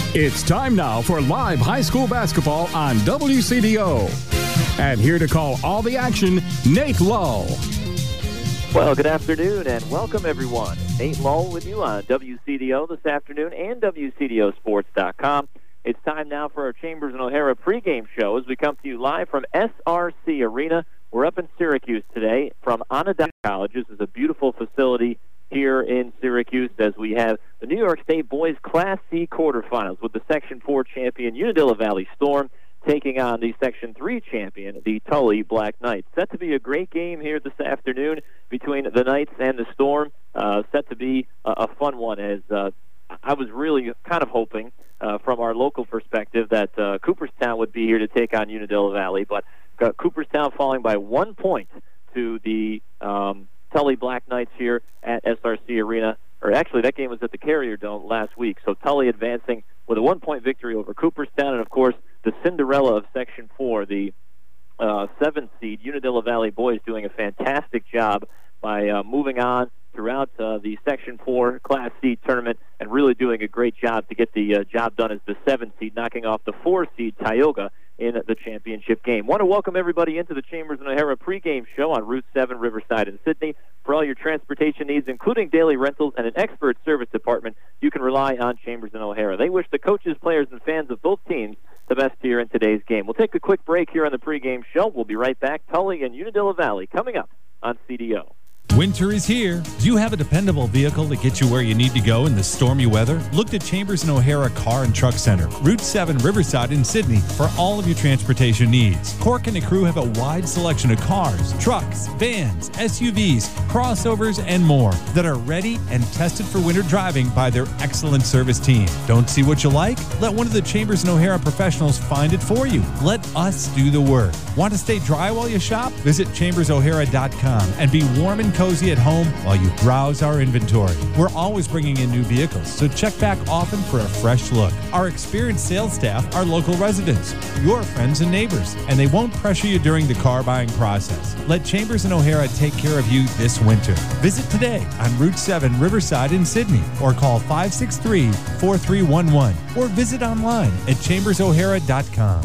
It's time now for live high school basketball on WCDO. And here to call all the action, Nate Lull. Well, good afternoon and welcome everyone. Nate Lull with you on WCDO this afternoon and WCDOsports.com. It's time now for our Chambers and O'Hara pregame show as we come to you live from SRC Arena. We're up in Syracuse today from Onondaga College. This is a beautiful facility here in Syracuse as we have the New York State Boys Class C quarterfinals with the Section 4 champion Unadilla Valley Storm taking on the Section 3 champion, the Tully Black Knights. Set to be a great game here this afternoon between the Knights and the Storm. Set to be a fun one as I was really kind of hoping from our local perspective that Cooperstown would be here to take on Unadilla Valley, but Cooperstown falling by 1 point to the Tully Black Knights here at SRC Arena. Or actually, that game was at the Carrier Dome last week. So Tully advancing with a 1-point victory over Cooperstown. And, of course, the Cinderella of Section 4, the 7th seed, Unadilla Valley Boys, doing a fantastic job by moving on throughout the Section 4 Class C tournament and really doing a great job to get the job done as the 7th seed, knocking off the 4 seed Tioga in the championship game. Want to welcome everybody into the Chambers and O'Hara pregame show on Route 7 Riverside in Sydney. For all your transportation needs, including daily rentals and an expert service department, you can rely on Chambers and O'Hara. They wish the coaches, players, and fans of both teams the best here in today's game. We'll take a quick break here on the pregame show. We'll be right back. Tully and Unadilla Valley coming up on CDO. Winter is here. Do you have a dependable vehicle to get you where you need to go in the stormy weather? Look to Chambers and O'Hara Car and Truck Center, Route 7 Riverside in Sydney for all of your transportation needs. Cork and the crew have a wide selection of cars, trucks, vans, SUVs, crossovers, and more that are ready and tested for winter driving by their excellent service team. Don't see what you like? Let one of the Chambers and O'Hara professionals find it for you. Let us do the work. Want to stay dry while you shop? Visit chambersohara.com and be warm and cozy at home while you browse our inventory. We're always bringing in new vehicles, so check back often for a fresh look. Our experienced sales staff are local residents, your friends and neighbors, and they won't pressure you during the car buying process. Let Chambers and O'Hara take care of you this winter. Visit today on Route 7 Riverside in Sydney or call 563-4311 or visit online at chambersohara.com.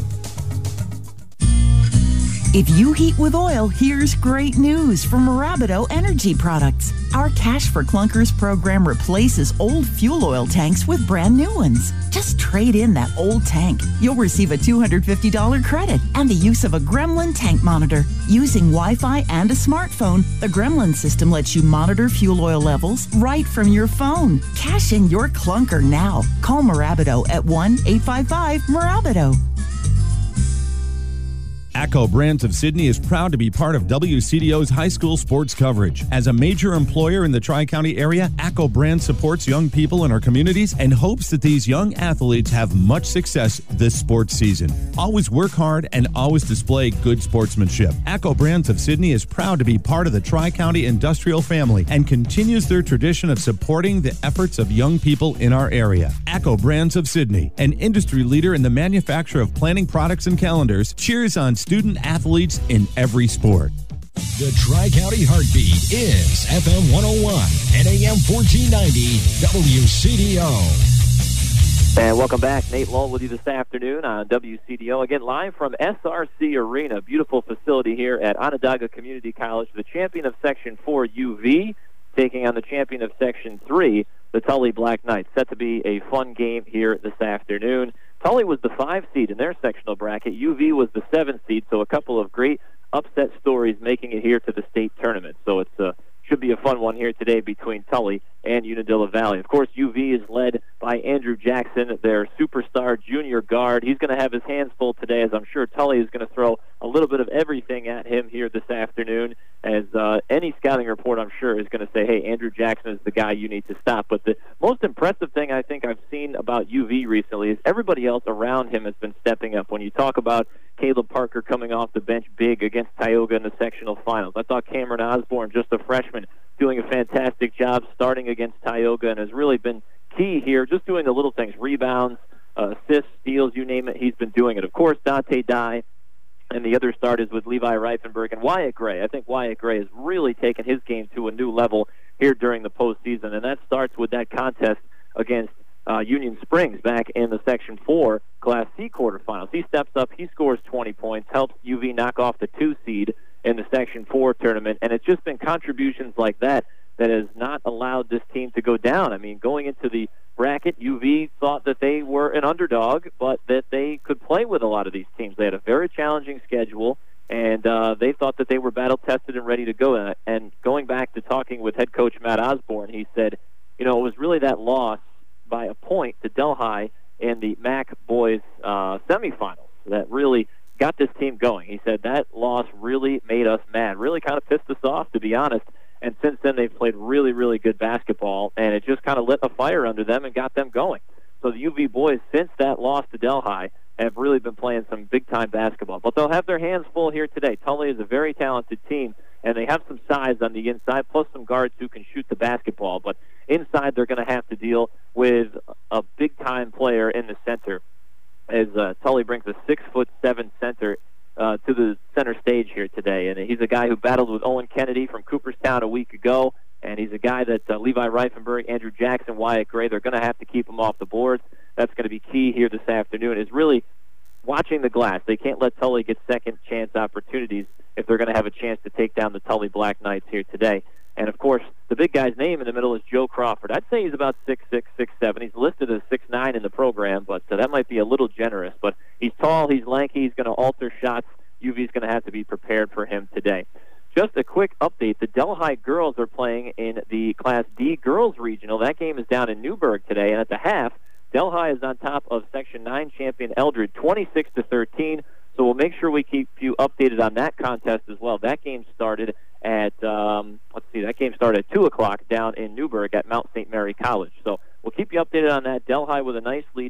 If you heat with oil, here's great news from Marabido Energy Products. Our Cash for Clunkers program replaces old fuel oil tanks with brand new ones. Just trade in that old tank. You'll receive a $250 credit and the use of a Gremlin tank monitor. Using Wi-Fi and a smartphone, the Gremlin system lets you monitor fuel oil levels right from your phone. Cash in your clunker now. Call Marabido at 1-855-MARABIDO. ACCO Brands of Sydney is proud to be part of WCDO's high school sports coverage. As a major employer in the Tri-County area, ACCO Brands supports young people in our communities and hopes that these young athletes have much success this sports season. Always work hard and always display good sportsmanship. ACCO Brands of Sydney is proud to be part of the Tri-County industrial family and continues their tradition of supporting the efforts of young people in our area. ACCO Brands of Sydney, an industry leader in the manufacture of planning products and calendars, cheers on student athletes in every sport. The Tri-County Heartbeat is FM 101 and AM 1490 WCDO. And welcome back. Nate Lull with you this afternoon on WCDO. Again, live from SRC Arena, beautiful facility here at Onondaga Community College. The champion of Section 4, UV, taking on the champion of Section 3, the Tully Black Knights. Set to be a fun game here this afternoon. Tully was the 5 seed in their sectional bracket. UV was the 7 seed, so a couple of great upset stories making it here to the state tournament. So it should be a fun one here today between Tully and Unadilla Valley. Of course, UV is led by Andrew Jackson, their superstar junior guard. He's going to have his hands full today, as I'm sure Tully is going to throw a little bit of everything at him here this afternoon, as any scouting report, I'm sure, is going to say, hey, Andrew Jackson is the guy you need to stop. But the most impressive thing I think I've seen about UV recently is everybody else around him has been stepping up. When you talk about Caleb Parker coming off the bench big against Tioga in the sectional finals, I thought Cameron Osborne, just a freshman, doing a fantastic job starting against Tioga and has really been key here, just doing the little things, rebounds, assists, steals, you name it, he's been doing it. Of course, Dante Dye and the other starters with Levi Reifenberg and Wyatt Gray. I think Wyatt Gray has really taken his game to a new level here during the postseason, and that starts with that contest against Union Springs back in the Section 4 Class C quarterfinals. He steps up, he scores 20 points, helps UV knock off the 2 seed in the Section 4 tournament, and it's just been contributions like that has not allowed this team to go down. I mean, going into the bracket, UV thought that they were an underdog, but that they could play with a lot of these teams. They had a very challenging schedule, and they thought that they were battle-tested and ready to go. And going back to talking with head coach Matt Osborne, he said, it was really that loss by a point to Delhi in the MAC boys semifinals that really got this team going. He said that loss really made us mad, really kind of pissed us off, to be honest. And since then, they've played really, really good basketball, and it just kind of lit a fire under them and got them going. So the UV boys, since that loss to Delhi, have really been playing some big-time basketball. But they'll have their hands full here today. Tully is a very talented team, and they have some size on the inside, plus some guards who can shoot the basketball. But inside, they're going to have to deal with a big-time player in the center, as Tully brings a 6'7" center to the center stage here today. And he's a guy who battled with Owen Kennedy from Cooperstown a week ago, and he's a guy that Levi Reifenberg, Andrew Jackson, Wyatt Gray, they're going to have to keep him off the boards. That's going to be key here this afternoon, is really watching the glass. They can't let Tully get second-chance opportunities if they're going to have a chance to take down the Tully Black Knights here today. And, of course, the big guy's name in the middle is Joe Crawford. I'd say he's about 6'6", 6'7". He's listed as 6'9" in the program, but that might be a little generous. But he's tall, he's lanky, he's going to alter shots. UV's going to have to be prepared for him today. Just a quick update. The Delhi girls are playing in the Class D girls regional. That game is down in Newburgh today, and at the half, Delhi is on top of Section 9 champion Eldred, 26-13. So we'll make sure we keep you updated on that contest as well. That game started at, that game started at 2 o'clock down in Newburgh at Mount St. Mary College. So we'll keep you updated on that. Delhi with a nice lead,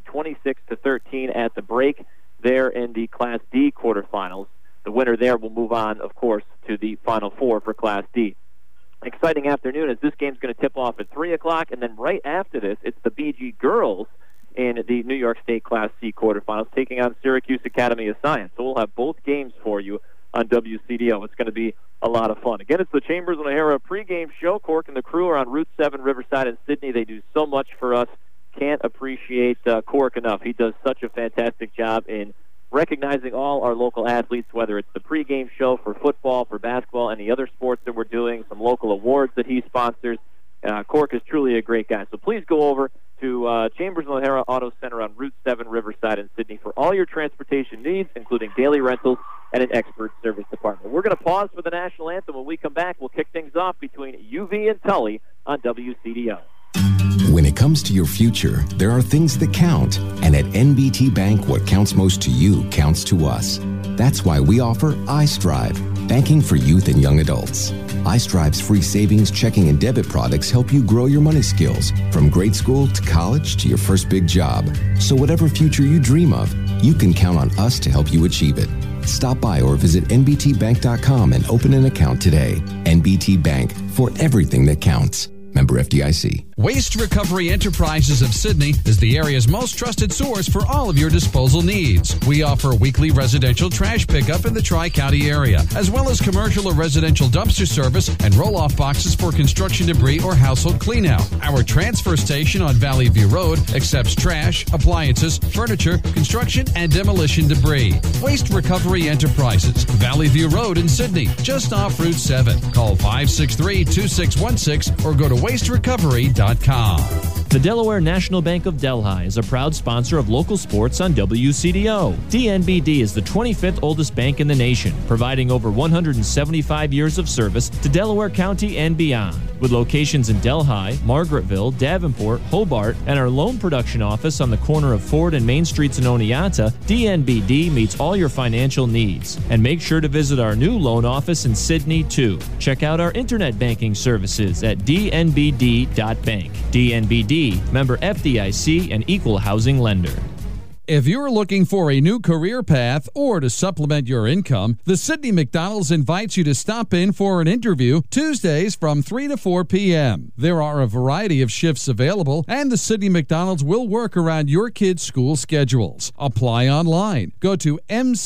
26-13 at the break there in the Class D quarterfinals. The winner there will move on, of course, to the Final Four for Class D. Exciting afternoon, as this game's going to tip off at 3 o'clock, and then right after this, it's the BG girls in the New York State Class C quarterfinals taking on Syracuse Academy of Science. So we'll have both games for you on WCDO. It's going to be a lot of fun. Again, it's the Chambers and O'Hara pregame show. Cork and the crew are on Route 7, Riverside, and Sydney. They do so much for us. Can't appreciate Cork enough. He does such a fantastic job in recognizing all our local athletes, whether it's the pregame show for football, for basketball, any other sports that we're doing, some local awards that he sponsors. Cork is truly a great guy. So please go over to Chambers and O'Hara Auto Center on Route 7, Riverside, and Sydney for all your transportation needs, including daily rentals and an expert service department. We're going to pause for the national anthem. When we come back, we'll kick things off between UV and Tully on WCDO. When it comes to your future, there are things that count. And at NBT Bank, what counts most to you counts to us. That's why we offer iStrive, banking for youth and young adults. iStrive's free savings, checking, and debit products help you grow your money skills from grade school to college to your first big job. So whatever future you dream of, you can count on us to help you achieve it. Stop by or visit nbtbank.com and open an account today. NBT Bank, for everything that counts. Member FDIC. Waste Recovery Enterprises of Sydney is the area's most trusted source for all of your disposal needs. We offer weekly residential trash pickup in the Tri-County area, as well as commercial or residential dumpster service and roll-off boxes for construction debris or household cleanout. Our transfer station on Valley View Road accepts trash, appliances, furniture, construction, and demolition debris. Waste Recovery Enterprises, Valley View Road in Sydney, just off Route 7. Call 563-2616 or go to wasterecovery.com. The Delaware National Bank of Delhi is a proud sponsor of local sports on WCDO. DNBD is the 25th oldest bank in the nation, providing over 175 years of service to Delaware County and beyond. With locations in Delhi, Margaretville, Davenport, Hobart, and our loan production office on the corner of Ford and Main Streets in Oneonta, DNBD meets all your financial needs. And make sure to visit our new loan office in Sydney, too. Check out our internet banking services at dnbd.bank. DNBD, member FDIC, and equal housing lender. If you're looking for a new career path or to supplement your income, the Sidney McDonald's invites you to stop in for an interview Tuesdays from 3 to 4 p.m. There are a variety of shifts available, and the Sidney McDonald's will work around your kids' school schedules. Apply online. Go to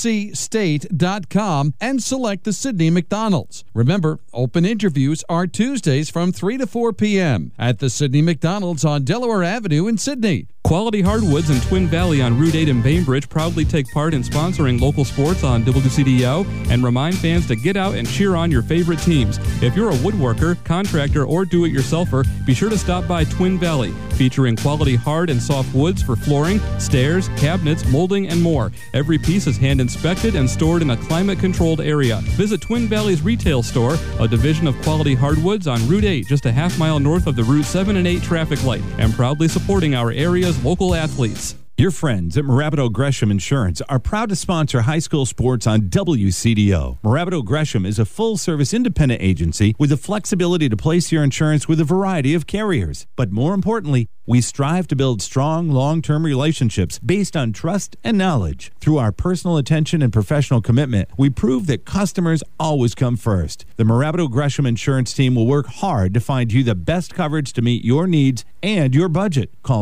mcstate.com and select the Sidney McDonald's. Remember, open interviews are Tuesdays from 3 to 4 p.m. at the Sidney McDonald's on Delaware Avenue in Sidney. Quality Hardwoods in Twin Valley on Route 8 in Bainbridge proudly take part in sponsoring local sports on WCDO and remind fans to get out and cheer on your favorite teams. If you're a woodworker, contractor, or do-it-yourselfer, be sure to stop by Twin Valley, featuring quality hard and soft woods for flooring, stairs, cabinets, molding, and more. Every piece is hand-inspected and stored in a climate-controlled area. Visit Twin Valley's retail store, a division of Quality Hardwoods on Route 8, just a half mile north of the Route 7 and 8 traffic light, and proudly supporting our area's local athletes. Your friends at Morabito Gresham Insurance are proud to sponsor high school sports on WCDO. Morabito Gresham is a full-service independent agency with the flexibility to place your insurance with a variety of carriers. But more importantly, we strive to build strong, long-term relationships based on trust and knowledge. Through our personal attention and professional commitment, we prove that customers always come first. The Morabito Gresham Insurance team will work hard to find you the best coverage to meet your needs and your budget. Call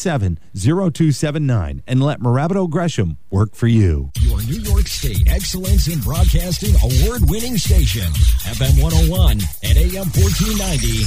217-0279 and let Morabito Gresham work for you. Your New York State Excellence in Broadcasting award-winning station, FM 101 and AM 1490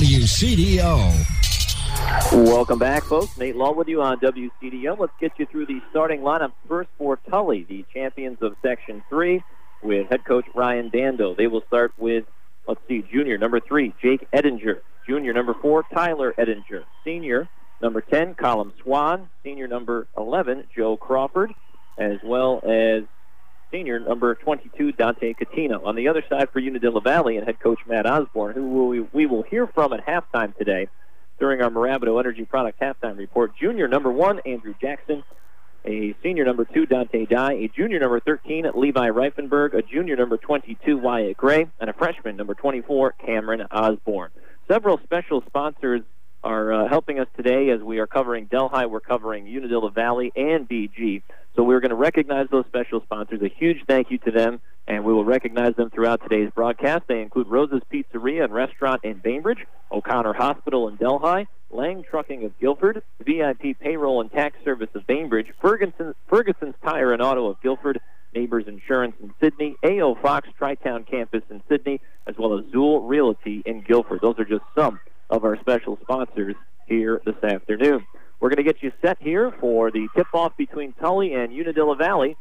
WCDO. Welcome back, folks. Nate Law with you on WCDO. Let's get you through the starting lineup first for Tully, the champions of Section 3, with head coach Ryan Dando. They will start with, junior number 3, Jake Edinger. Junior number 4, Tyler Edinger. Senior number 10, Colin Swan. Senior number 11, Joe Crawford, as well as senior number 22, Dante Catino. On the other side for Unadilla Valley and head coach Matt Osborne, who we will hear from at halftime today during our Morabito Energy Products halftime report. Junior number 1, Andrew Jackson. A senior number 2, Dante Dye. A junior number 13, Levi Reifenberg. A junior number 22, Wyatt Gray. And a freshman number 24, Cameron Osborne. Several special sponsors are helping us today as we are covering Delhi. We're covering Unadilla Valley and BG. So we're going to recognize those special sponsors. A huge thank you to them, and we will recognize them throughout today's broadcast. They include Rosa's Pizzeria and Restaurant in Bainbridge, O'Connor Hospital in Delhi, Lang Trucking of Guilford, VIP Payroll and Tax Service of Bainbridge, Ferguson's Tire and Auto of Guilford, Neighbors Insurance in Sydney, A.O. Fox Tri-Town Campus in Sydney, as well as Zool Realty in Guilford. Those are just some of our special sponsors here this afternoon. We're going to get you set here for the tip-off between Tully and Unadilla Valley.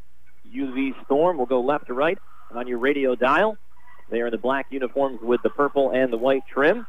UV Storm will go left to right on your radio dial. They are in the black uniforms with the purple and the white trim.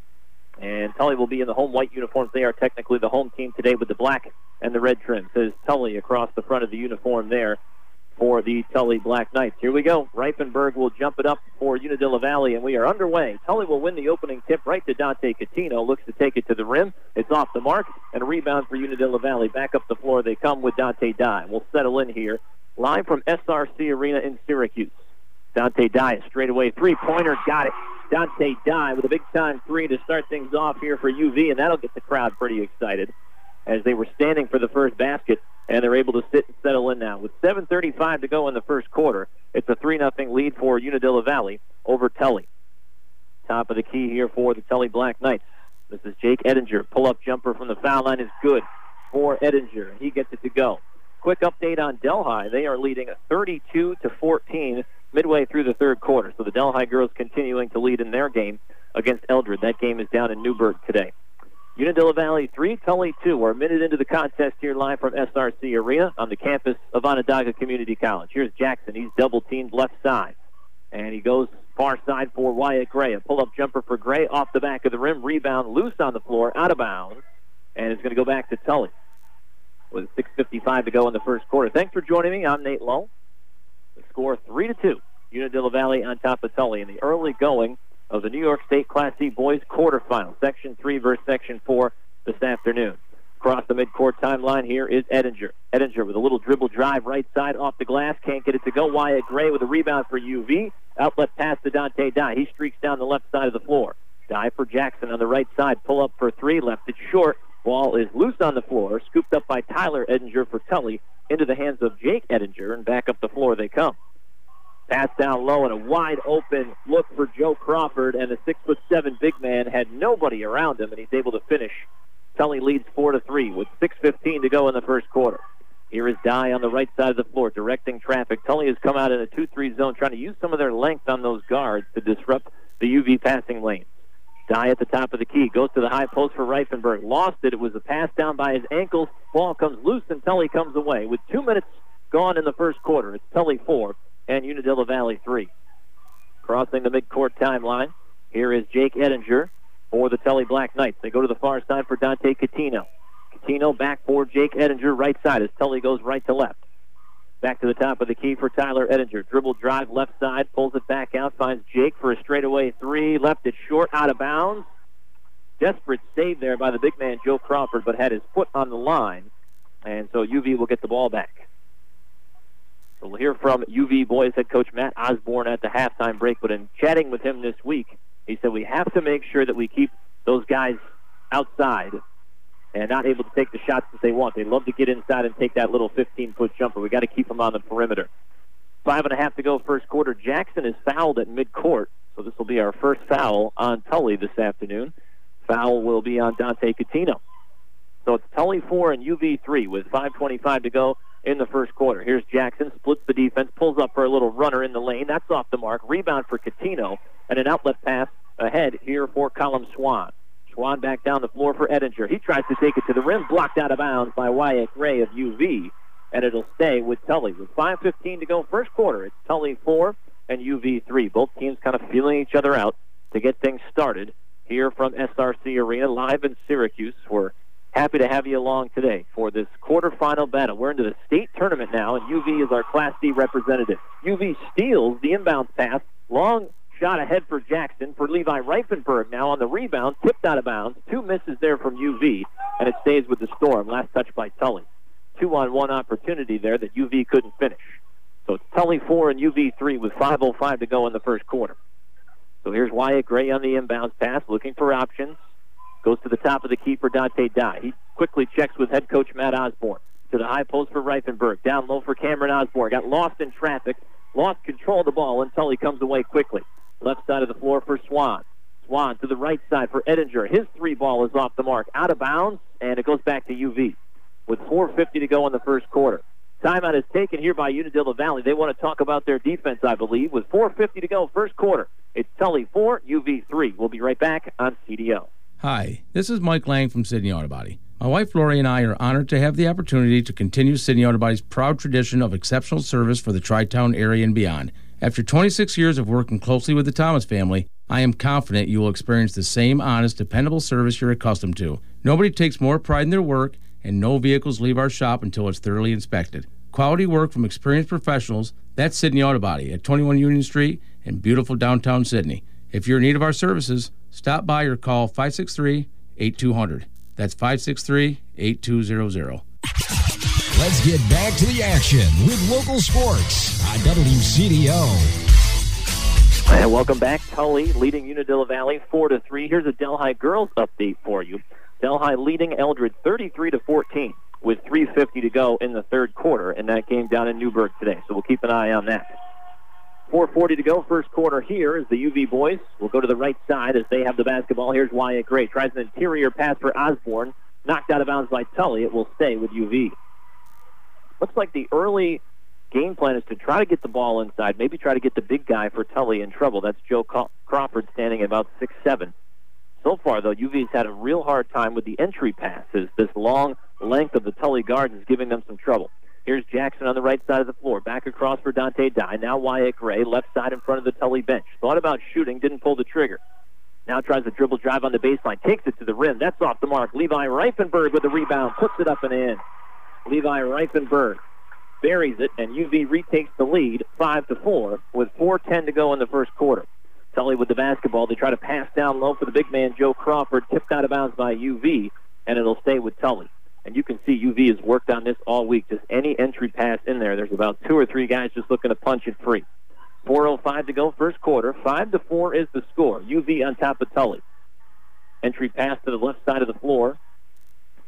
And Tully will be in the home white uniforms. They are technically the home team today with the black and the red trim. It says Tully across the front of the uniform there for the Tully Black Knights. Here we go. Reifenberg will jump it up for Unadilla Valley, and we are underway. Tully will win the opening tip right to Dante Catino. Looks to take it to the rim. It's off the mark, and a rebound for Unadilla Valley. Back up the floor they come with Dante Dye. We'll settle in here live from SRC Arena in Syracuse. Dante Dye, straight away three-pointer, got it. Dante Dye with a big-time three to start things off here for UV, and that'll get the crowd pretty excited as they were standing for the first basket, and they're able to sit and settle in now. With 7:35 to go in the first quarter, it's a 3-0 lead for Unadilla Valley over Tully. Top of the key here for the Tully Black Knights. This is Jake Edinger. Pull-up jumper from the foul line is good for Edinger, and he gets it to go. Quick update on Delhi. They are leading 32-14 midway through the third quarter. So the Delhi girls continuing to lead in their game against Eldred. That game is down in Newburgh today. Unadilla Valley 3, Tully 2. We're a minute into the contest here live from SRC Arena on the campus of Onondaga Community College. Here's Jackson. He's double-teamed left side. And he goes far side for Wyatt Gray. A pull-up jumper for Gray off the back of the rim. Rebound loose on the floor, out of bounds. And it's going to go back to Tully with 6:55 to go in the first quarter. Thanks for joining me. I'm Nate Lowe. The score 3-2. Unadilla Valley on top of Tully in the early going of the New York State Class C boys quarterfinal. Section 3 versus Section 4 this afternoon. Across the midcourt timeline here is Edinger. Edinger with a little dribble drive right side off the glass. Can't get it to go. Wyatt Gray with a rebound for UV. Outlet pass to Dante Dye. He streaks down the left side of the floor. Dye for Jackson on the right side. Pull up for three. Left it short. Ball is loose on the floor, scooped up by Tyler Edinger for Tully, into the hands of Jake Edinger, and back up the floor they come. Pass down low and a wide open look for Joe Crawford, and the 6'7" big man had nobody around him, and he's able to finish. Tully leads 4-3 with 6:15 to go in the first quarter. Here is Dye on the right side of the floor, directing traffic. Tully has come out in a 2-3 zone, trying to use some of their length on those guards to disrupt the UV passing lanes. Dye at the top of the key, goes to the high post for Reifenberg. Lost it. It was a pass down by his ankles. Ball comes loose, and Tully comes away. With 2 minutes gone in the first quarter, it's Tully 4 and Unadilla Valley 3. Crossing the midcourt timeline, here is Jake Edinger for the Tully Black Knights. They go to the far side for Dante Catino. Catino back for Jake Edinger, right side as Tully goes right to left. Back to the top of the key for Tyler Edinger. Dribble drive left side, pulls it back out, finds Jake for a straightaway three. Left it short, out of bounds. Desperate save there by the big man, Joe Crawford, but had his foot on the line. And so UV will get the ball back. So we'll hear from UV boys head coach Matt Osborne at the halftime break. But in chatting with him this week, he said we have to make sure that we keep those guys outside and not able to take the shots that they want. They love to get inside and take that little 15-foot jumper. We got to keep them on the perimeter. 5.5 to go first quarter. Jackson is fouled at midcourt, so this will be our first foul on Tully this afternoon. Foul will be on Dante Catino. So it's Tully 4 and UV 3 with 5:25 to go in the first quarter. Here's Jackson, splits the defense, pulls up for a little runner in the lane. That's off the mark. Rebound for Catino, and an outlet pass ahead here for Colum Swan. Swan back down the floor for Edinger. He tries to take it to the rim, blocked out of bounds by Wyatt Gray of UV, and it'll stay with Tully. With 5:15 to go first quarter, it's Tully 4 and UV 3. Both teams kind of feeling each other out to get things started here from SRC Arena, live in Syracuse. We're happy to have you along today for this quarterfinal battle. We're into the state tournament now, and UV is our Class D representative. UV steals the inbounds pass. Long shot ahead for Jackson, for Levi Reifenberg now on the rebound, tipped out of bounds. 2 misses there from UV, and it stays with the Storm. Last touch by Tully. 2-on-1 opportunity there that UV couldn't finish. So it's Tully 4 and UV 3 with 5:05 to go in the first quarter. So here's Wyatt Gray on the inbounds pass, looking for options. Goes to the top of the key for Dante Dye. He quickly checks with head coach Matt Osborne. To the high post for Reifenberg. Down low for Cameron Osborne. Got lost in traffic. Lost control of the ball until he comes away quickly. Left side of the floor for Swan. Swan to the right side for Edinger. His three ball is off the mark. Out of bounds, and it goes back to UV. With 4:50 to go in the first quarter. Timeout is taken here by Unadilla Valley. They want to talk about their defense, I believe. With 4:50 to go first quarter, it's Tully 4, UV 3. We'll be right back on CDO. Hi, this is Mike Lang from Sydney Auto Body. My wife Lori and I are honored to have the opportunity to continue Sydney Auto Body's proud tradition of exceptional service for the Tri-Town area and beyond. After 26 years of working closely with the Thomas family, I am confident you will experience the same honest, dependable service you're accustomed to. Nobody takes more pride in their work, and no vehicles leave our shop until it's thoroughly inspected. Quality work from experienced professionals, that's Sydney Auto Body at 21 Union Street in beautiful downtown Sydney. If you're in need of our services, stop by or call 563-8200. That's 563-8200. Let's get back to the action with local sports on WCDO. And welcome back. Tully leading Unadilla Valley 4-3. Here's a Delhi girls update for you. Delhi leading Eldred 33-14 with 3:50 to go in the third quarter, and that game down in Newburgh today. So we'll keep an eye on that. 4:40 to go first quarter here as the UV boys will go to the right side as they have the basketball. Here's Wyatt Gray. Tries an interior pass for Osborne. Knocked out of bounds by Tully. It will stay with UV. Looks like the early game plan is to try to get the ball inside, maybe try to get the big guy for Tully in trouble. That's Joe Crawford standing at about 6'7". So far, though, UV's had a real hard time with the entry passes. This long length of the Tully guards is giving them some trouble. Here's Jackson on the right side of the floor. Back across for Dante Dye. Now Wyatt Gray, left side in front of the Tully bench. Thought about shooting, didn't pull the trigger. Now tries a dribble drive on the baseline. Takes it to the rim. That's off the mark. Levi Reifenberg with the rebound. Puts it up and in. Levi Reifenberg buries it, and UV retakes the lead 5-4 with 4:10 to go in the first quarter. Tully with the basketball. They try to pass down low for the big man, Joe Crawford. Tipped out of bounds by UV, and it'll stay with Tully. And you can see UV has worked on this all week. Just any entry pass in there, there's about 2 or 3 guys just looking to punch it free. 4:05 to go first quarter. 5-4 is the score. UV on top of Tully. Entry pass to the left side of the floor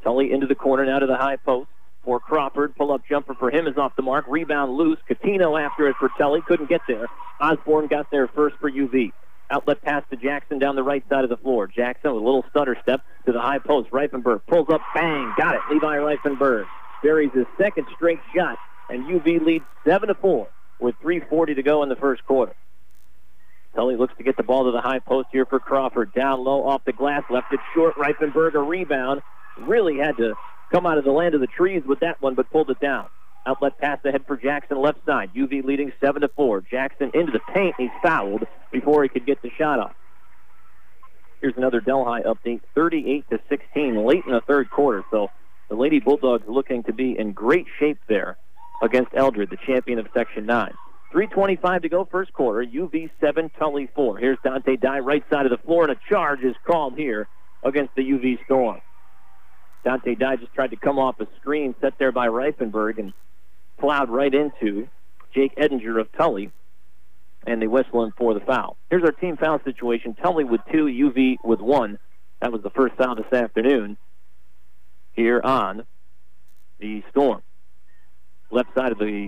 Tully into the corner, now to the high post for Crawford. Pull-up jumper for him is off the mark. Rebound loose. Catino after it for Tully. Couldn't get there. Osborne got there first for UV. Outlet pass to Jackson down the right side of the floor. Jackson with a little stutter step to the high post. Reifenberg pulls up, bang, got it. Levi Reifenberg buries his second straight shot, and UV leads 7-4 with 3:40 to go in the first quarter. Tully looks to get the ball to the high post here for Crawford. Down low off the glass, left it short. Reifenberg a rebound. Really had to come out of the land of the trees with that one, but pulled it down. Outlet pass ahead for Jackson left side. UV leading 7-4. Jackson into the paint. He's fouled before he could get the shot off. Here's another Delhi update, 38-16 late in the third quarter. So the Lady Bulldogs looking to be in great shape there against Eldred, the champion of Section 9. 3:25 to go first quarter. UV 7, Tully 4. Here's Dante Dye right side of the floor, and a charge is called here against the UV Storm. Dante Dye just tried to come off a screen set there by Reifenberg and plowed right into Jake Edinger of Tully, and they whistle in for the foul. Here's our team foul situation. Tully with 2, UV with 1. That was the first foul this afternoon here on the Storm. Left side of the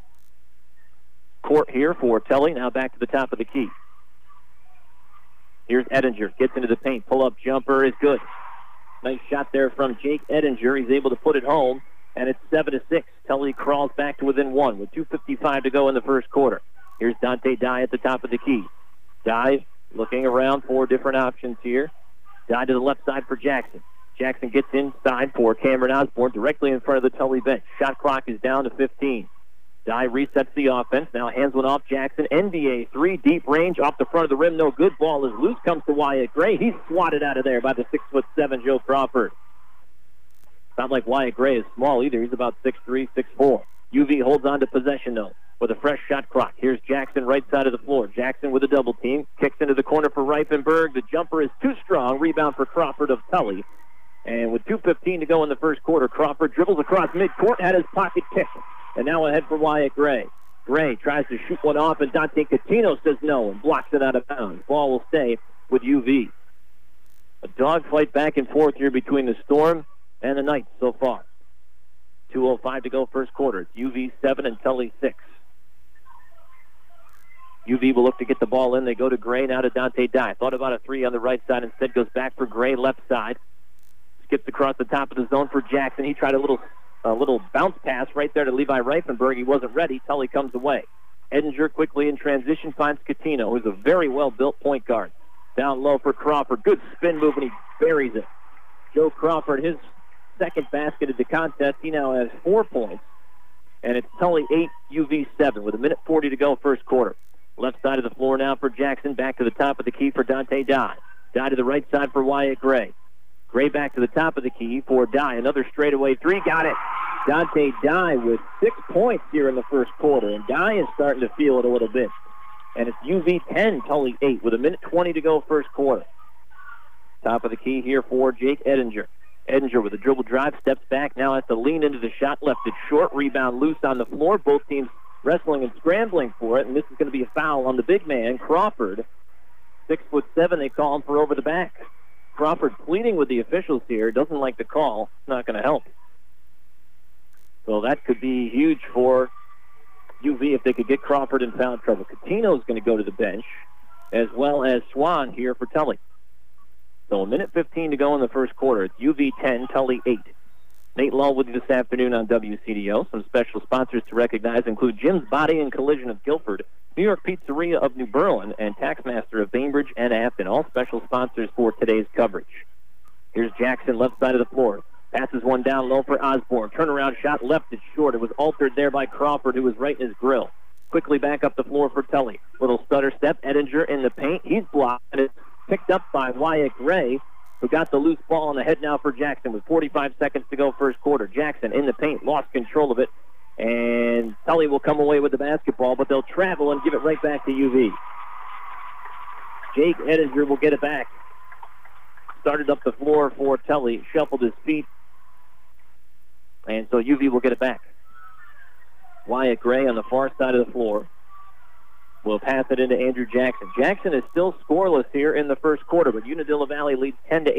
court here for Tully. Now back to the top of the key. Here's Edinger. Gets into the paint. Pull-up jumper is good. Nice shot there from Jake Edinger. He's able to put it home, and it's 7-6. Tully crawls back to within 1 with 2:55 to go in the first quarter. Here's Dante Dye at the top of the key. Dye looking around for different options here. Dye to the left side for Jackson. Jackson gets inside for Cameron Osborne directly in front of the Tully bench. Shot clock is down to 15. Dye resets the offense. Now hands one off Jackson. NBA 3, deep range, off the front of the rim. No good. Ball is loose. Comes to Wyatt Gray. He's swatted out of there by the 6'7" Joe Crawford. Not like Wyatt Gray is small either. He's about 6'3", 6'4". UV holds on to possession, though, with a fresh shot clock. Here's Jackson right side of the floor. Jackson with a double team. Kicks into the corner for Reifenberg. The jumper is too strong. Rebound for Crawford of Tully. And with 2:15 to go in the first quarter, Crawford dribbles across midcourt, had his pocket kicked. And now ahead for Wyatt Gray. Gray tries to shoot one off, and Dante Catino says no and blocks it out of bounds. Ball will stay with UV. A dogfight back and forth here between the Storm and the Knights so far. 2:05 to go first quarter. It's UV 7 and Tully 6. UV will look to get the ball in. They go to Gray, now to Dante Dye. Thought about a 3 on the right side. Instead goes back for Gray left side. Skips across the top of the zone for Jackson. He tried a little bounce pass right there to Levi Reifenberg. He wasn't ready. Tully comes away. Edinger quickly in transition finds Catino, who's a very well-built point guard. Down low for Crawford. Good spin move, and he buries it. Joe Crawford, his second basket of the contest. He now has 4 points. And it's Tully 8, UV 7 with 1:40 to go first quarter. Left side of the floor now for Jackson. Back to the top of the key for Dante Dye. Dye to the right side for Wyatt Gray. Gray back to the top of the key for Dye. Another straightaway 3. Got it. Dante Dye with 6 points here in the first quarter. And Dye is starting to feel it a little bit. And it's UV 10, Tully 8 with 1:20 to go first quarter. Top of the key here for Jake Edinger. Edinger with a dribble drive, steps back, now has to lean into the shot, left it short, rebound loose on the floor. Both teams wrestling and scrambling for it, and this is going to be a foul on the big man, Crawford. 6'7", they call him for over the back. Crawford pleading with the officials here, doesn't like the call, not going to help. So that could be huge for UV if they could get Crawford in foul trouble. Catino's going to go to the bench, as well as Swan here for Tully. So 1:15 to go in the first quarter. It's UV 10, Tully 8. Nate Lull with you this afternoon on WCDO. Some special sponsors to recognize include Jim's Body and Collision of Guilford, New York Pizzeria of New Berlin, and Taxmaster of Bainbridge and Afton. All special sponsors for today's coverage. Here's Jackson, left side of the floor. Passes one down low for Osborne. Turnaround shot, left it short. It was altered there by Crawford, who was right in his grill. Quickly back up the floor for Tully. Little stutter step. Edinger in the paint. He's blocked, and it's picked up by Wyatt Gray, who got the loose ball on the head now for Jackson with 45 seconds to go first quarter. Jackson in the paint, lost control of it, and Tully will come away with the basketball, but they'll travel and give it right back to UV. Jake Edinger will get it back. Started up the floor for Tully, shuffled his feet, and so UV will get it back. Wyatt Gray on the far side of the floor will pass it into Andrew Jackson. Jackson is still scoreless here in the first quarter, but Unadilla Valley leads 10-8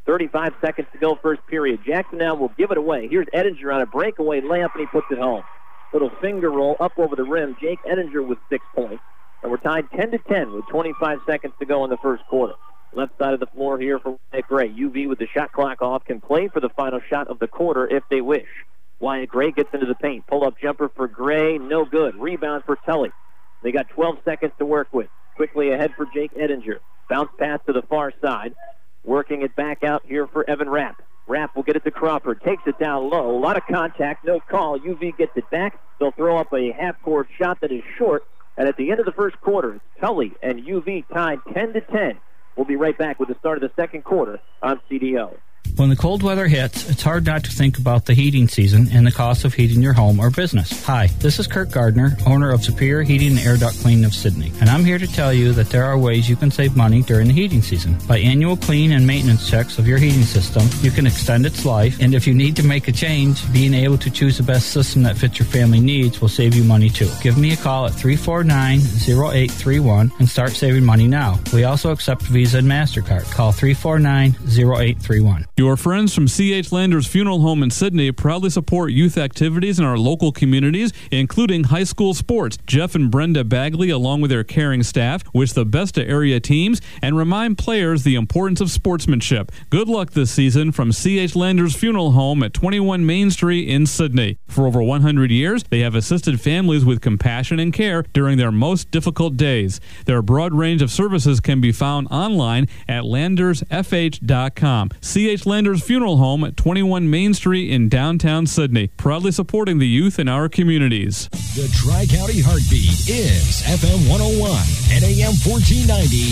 35 seconds to go, first period. Jackson now will give it away. Here's Ettinger on a breakaway layup, and he puts it home. Little finger roll up over the rim. Jake Ettinger with 6 points. And we're tied 10-10 with 25 seconds to go in the first quarter. Left side of the floor here for Wyatt Gray. UV with the shot clock off can play for the final shot of the quarter if they wish. Wyatt Gray gets into the paint. Pull-up jumper for Gray. No good. Rebound for Tully. They got 12 seconds to work with. Quickly ahead for Jake Ettinger. Bounce pass to the far side. Working it back out here for Evan Rapp. Rapp will get it to Crawford. Takes it down low. A lot of contact. No call. UV gets it back. They'll throw up a half-court shot that is short. And at the end of the first quarter, it's Tully and UV tied 10-10. We'll be right back with the start of the second quarter on CDO. When the cold weather hits, it's hard not to think about the heating season and the cost of heating your home or business. Hi, this is Kurt Gardner, owner of Superior Heating and Air Duct Cleaning of Sydney, and I'm here to tell you that there are ways you can save money during the heating season. By annual clean and maintenance checks of your heating system, you can extend its life, and if you need to make a change, being able to choose the best system that fits your family needs will save you money too. Give me a call at 349-0831 and start saving money now. We also accept Visa and MasterCard. Call 349-0831. Your friends from C.H. Landers Funeral Home in Sydney proudly support youth activities in our local communities, including high school sports. Jeff and Brenda Bagley, along with their caring staff, wish the best to area teams and remind players the importance of sportsmanship. Good luck this season from C.H. Landers Funeral Home at 21 Main Street in Sydney. For over 100 years, they have assisted families with compassion and care during their most difficult days. Their broad range of services can be found online at landersfh.com. C.H. Landers Funeral Home at 21 Main Street in downtown Sydney, proudly supporting the youth in our communities. The Tri-County Heartbeat is FM 101 and AM 1490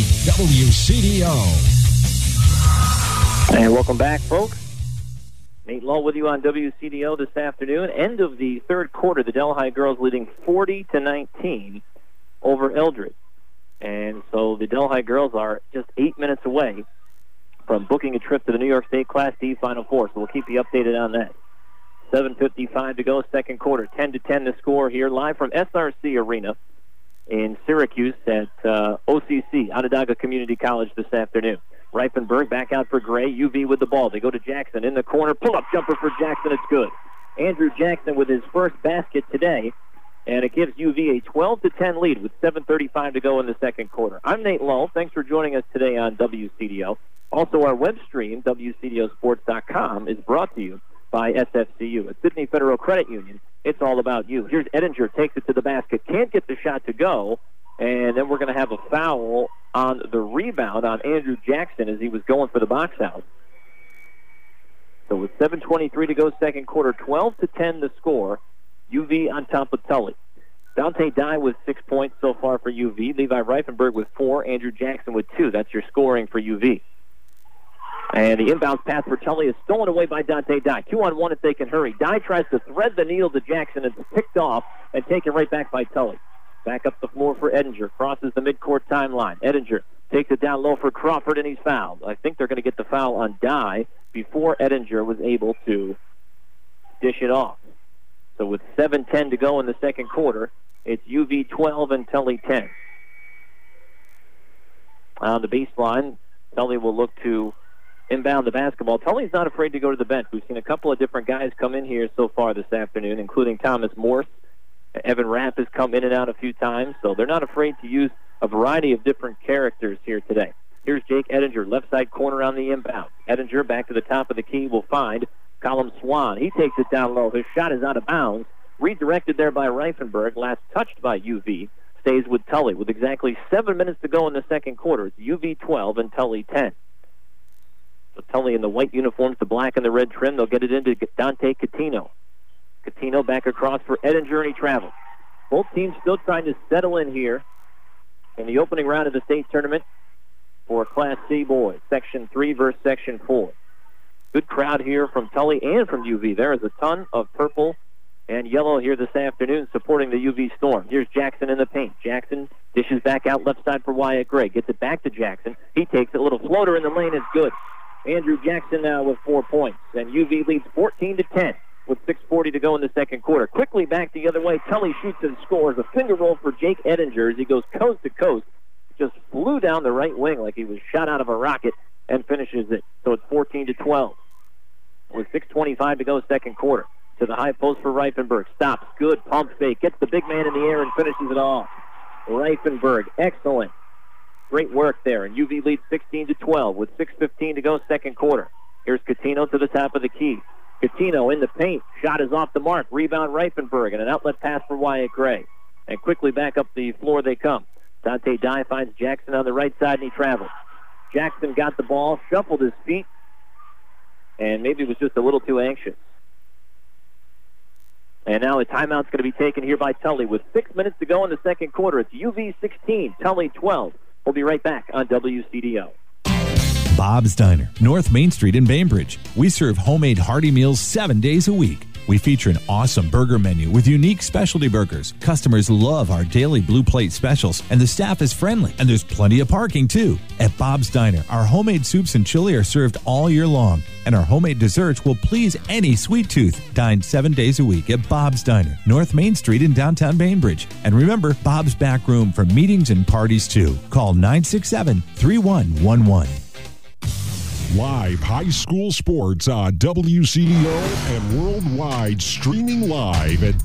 WCDO. And welcome back, folks. Nate Lull with you on WCDO this afternoon. End of the third quarter, the Delhi girls leading 40-19 over Eldred. And so the Delhi girls are just 8 minutes away from booking a trip to the New York State Class D Final Four. So we'll keep you updated on that. 7:55 to go, second quarter. 10-10 the score here, live from SRC Arena in Syracuse at OCC, Onondaga Community College this afternoon. Reifenberg back out for Gray. UV with the ball. They go to Jackson in the corner. Pull-up jumper for Jackson. It's good. Andrew Jackson with his first basket today. And it gives UV a 12-10 lead with 7:35 to go in the second quarter. I'm Nate Lull. Thanks for joining us today on WCDO. Also, our web stream, WCDOsports.com, is brought to you by SFCU. At Sydney Federal Credit Union, it's all about you. Here's Ettinger, takes it to the basket, can't get the shot to go, and then we're going to have a foul on the rebound on Andrew Jackson as he was going for the box out. So with 7:23 to go, second quarter, 12-10 the score. UV on top of Tully. Dante Dye with 6 points so far for UV. Levi Reifenberg with 4. Andrew Jackson with 2. That's your scoring for UV. And the inbounds pass for Tully is stolen away by Dante Dye. 2-on-1 if they can hurry. Dye tries to thread the needle to Jackson and it's picked off and taken right back by Tully. Back up the floor for Ettinger. Crosses the midcourt timeline. Ettinger takes it down low for Crawford and he's fouled. I think they're going to get the foul on Dye before Ettinger was able to dish it off. So with 7:10 to go in the second quarter, it's UV 12 and Tully 10. On the baseline, Tully will look to inbound the basketball. Tully's not afraid to go to the bench. We've seen a couple of different guys come in here so far this afternoon, including Thomas Morse. Evan Rapp has come in and out a few times, so they're not afraid to use a variety of different characters here today. Here's Jake Ettinger, left side corner on the inbound. Ettinger back to the top of the key will find Colum Swan. He takes it down low. His shot is out of bounds. Redirected there by Reifenberg. Last touched by UV. Stays with Tully with exactly 7 minutes to go in the second quarter. It's UV 12 and Tully 10. So Tully in the white uniforms, the black and the red trim. They'll get it into Dante Catino. Catino back across for Ettinger, and he travels. Both teams still trying to settle in here in the opening round of the state tournament for Class C boys. Section 3 versus Section 4. Good crowd here from Tully and from UV. There is a ton of purple and yellow here this afternoon supporting the UV Storm. Here's Jackson in the paint. Jackson dishes back out left side for Wyatt Gray. Gets it back to Jackson. He takes a little floater in the lane. It's good. Andrew Jackson now with 4 points. And UV leads 14-10 with 6:40 to go in the second quarter. Quickly back the other way. Tully shoots and scores. A finger roll for Jake Ettinger as he goes coast to coast. Just flew down the right wing like he was shot out of a rocket and finishes it. So it's 14-12. With 6:25 to go, second quarter. To the high post for Reifenberg. Stops. Good pump fake. Gets the big man in the air and finishes it off. Reifenberg, excellent. Great work there. And UV leads 16-12 with 6:15 to go, second quarter. Here's Catino to the top of the key. Catino in the paint. Shot is off the mark. Rebound Reifenberg. And an outlet pass for Wyatt Gray. And quickly back up the floor they come. Dante Dye finds Jackson on the right side, and he travels. Jackson got the ball, shuffled his feet, and maybe was just a little too anxious. And now a timeout's going to be taken here by Tully with 6 minutes to go in the second quarter. It's UV 16, Tully 12. We'll be right back on WCDO. Bob's Diner, North Main Street in Bainbridge. We serve homemade hearty meals 7 days a week. We feature an awesome burger menu with unique specialty burgers. Customers love our daily blue plate specials, and the staff is friendly, and there's plenty of parking too. At Bob's Diner, our homemade soups and chili are served all year long, and our homemade desserts will please any sweet tooth. Dine 7 days a week at Bob's Diner, North Main Street in downtown Bainbridge. And remember, Bob's back room for meetings and parties too. Call 967-3111. Live high school sports on WCDO and worldwide, streaming live at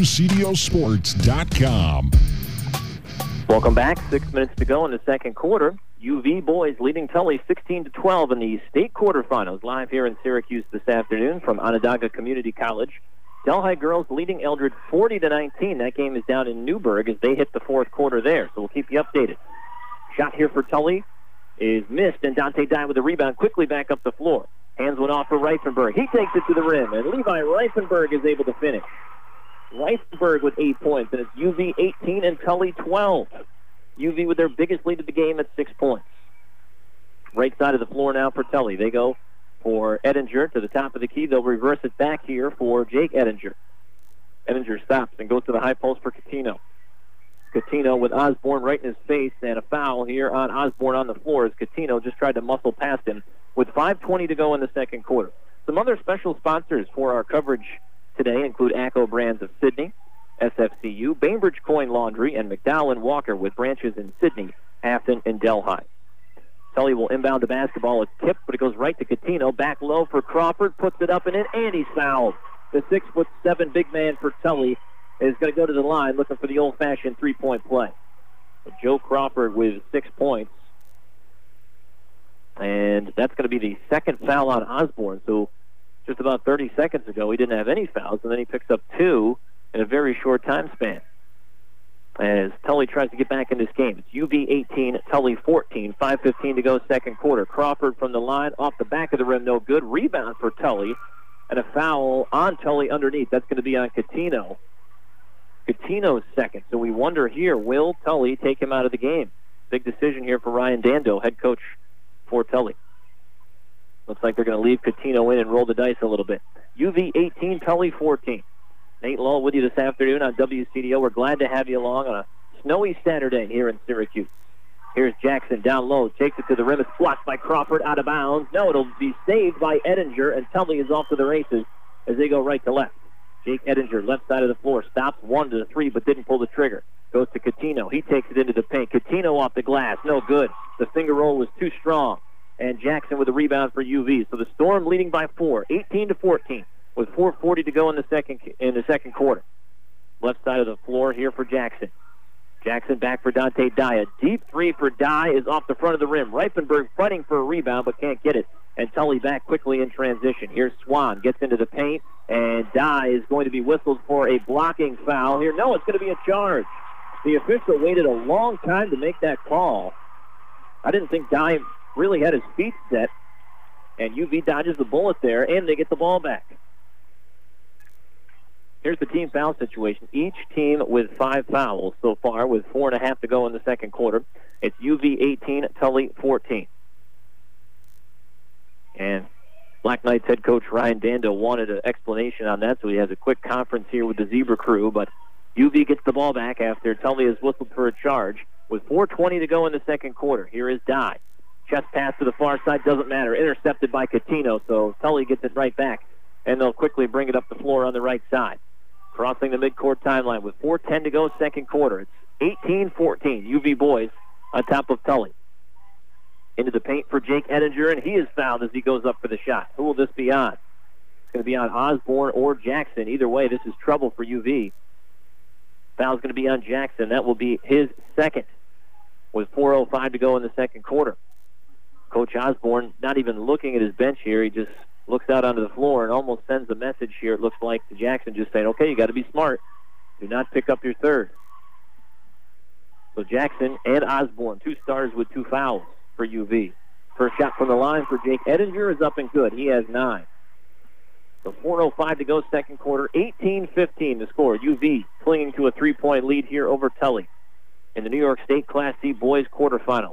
WCDOsports.com. Welcome back. 6 minutes to go in the second quarter. UV boys leading Tully 16-12 in the state quarterfinals. Live here in Syracuse this afternoon from Onondaga Community College. Delhi girls leading Eldred 40-19. That game is down in Newburgh as they hit the fourth quarter there. So we'll keep you updated. Shot here for Tully is missed, and Dante Dye with the rebound quickly back up the floor. Hands went off for Reifenberg. He takes it to the rim, and Levi Reifenberg is able to finish. Reifenberg with 8 points, and it's UV 18 and Tully 12. UV with their biggest lead of the game at 6 points. Right side of the floor now for Tully. They go for Edinger to the top of the key. They'll reverse it back here for Jake Edinger. Edinger stops and goes to the high post for Catino. Catino with Osborne right in his face, and a foul here on Osborne on the floor as Catino just tried to muscle past him with 5:20 to go in the second quarter. Some other special sponsors for our coverage today include ACCO Brands of Sydney, SFCU, Bainbridge Coin Laundry, and McDowell & Walker with branches in Sydney, Afton, and Delhi. Tully will inbound the basketball. It's tipped, but it goes right to Catino. Back low for Crawford, puts it up and in, and he's fouled. The 6'7" big man for Tully is going to go to the line looking for the old-fashioned three-point play. So Joe Crawford with 6 points. And that's going to be the second foul on Osborne. So just about 30 seconds ago, he didn't have any fouls, and then he picks up 2 in a very short time span. As Tully tries to get back in this game. It's UV 18, Tully 14, 5:15 to go second quarter. Crawford from the line, off the back of the rim, no good. Rebound for Tully, and a foul on Tully underneath. That's going to be on Catino. Catino's second. So we wonder here, will Tully take him out of the game? Big decision here for Ryan Dando, head coach for Tully. Looks like they're going to leave Catino in and roll the dice a little bit. UV 18, Tully 14. Nate Lull with you this afternoon on WCDO. We're glad to have you along on a snowy Saturday here in Syracuse. Here's Jackson down low, takes it to the rim. It's blocked by Crawford, out of bounds. No, it'll be saved by Edinger, and Tully is off to the races as they go right to left. Jake Edinger, left side of the floor, stops 1 to 3, but didn't pull the trigger. Goes to Catino. He takes it into the paint. Catino off the glass. No good. The finger roll was too strong. And Jackson with the rebound for UV. So the Storm leading by 4, 18-14, with 4:40 to go in the second quarter. Left side of the floor here for Jackson. Jackson back for Dante Dye. A deep three for Dye is off the front of the rim. Reifenberg fighting for a rebound, but can't get it. And Tully back quickly in transition. Here's Swan, gets into the paint, and Dye is going to be whistled for a blocking foul here. No, it's going to be a charge. The official waited a long time to make that call. I didn't think Dye really had his feet set, and UV dodges the bullet there, and they get the ball back. Here's the team foul situation. Each team with 5 fouls so far, with 4.5 to go in the second quarter. It's UV 18, Tully 14. And Black Knights head coach Ryan Dando wanted an explanation on that, so he has a quick conference here with the Zebra crew. But UV gets the ball back after Tully has whistled for a charge with 4:20 to go in the second quarter. Here is Dye. Chest pass to the far side, doesn't matter. Intercepted by Catino, so Tully gets it right back, and they'll quickly bring it up the floor on the right side. Crossing the midcourt timeline with 4:10 to go second quarter. It's 18-14, UV boys on top of Tully. Into the paint for Jake Ettinger, and he is fouled as he goes up for the shot. Who will this be on? It's going to be on Osborne or Jackson. Either way, this is trouble for UV. Foul's going to be on Jackson. That will be his second with 4:05 to go in the second quarter. Coach Osborne not even looking at his bench here. He just looks out onto the floor and almost sends a message here, it looks like, to Jackson, just saying, okay, you got to be smart. Do not pick up your third. So Jackson and Osborne, 2 stars with 2 fouls for UV. First shot from the line for Jake Ettinger is up and good. He has 9. So 4:05 to go second quarter. 18-15 to score. UV clinging to a 3-point lead here over Tully in the New York State Class C boys quarterfinals.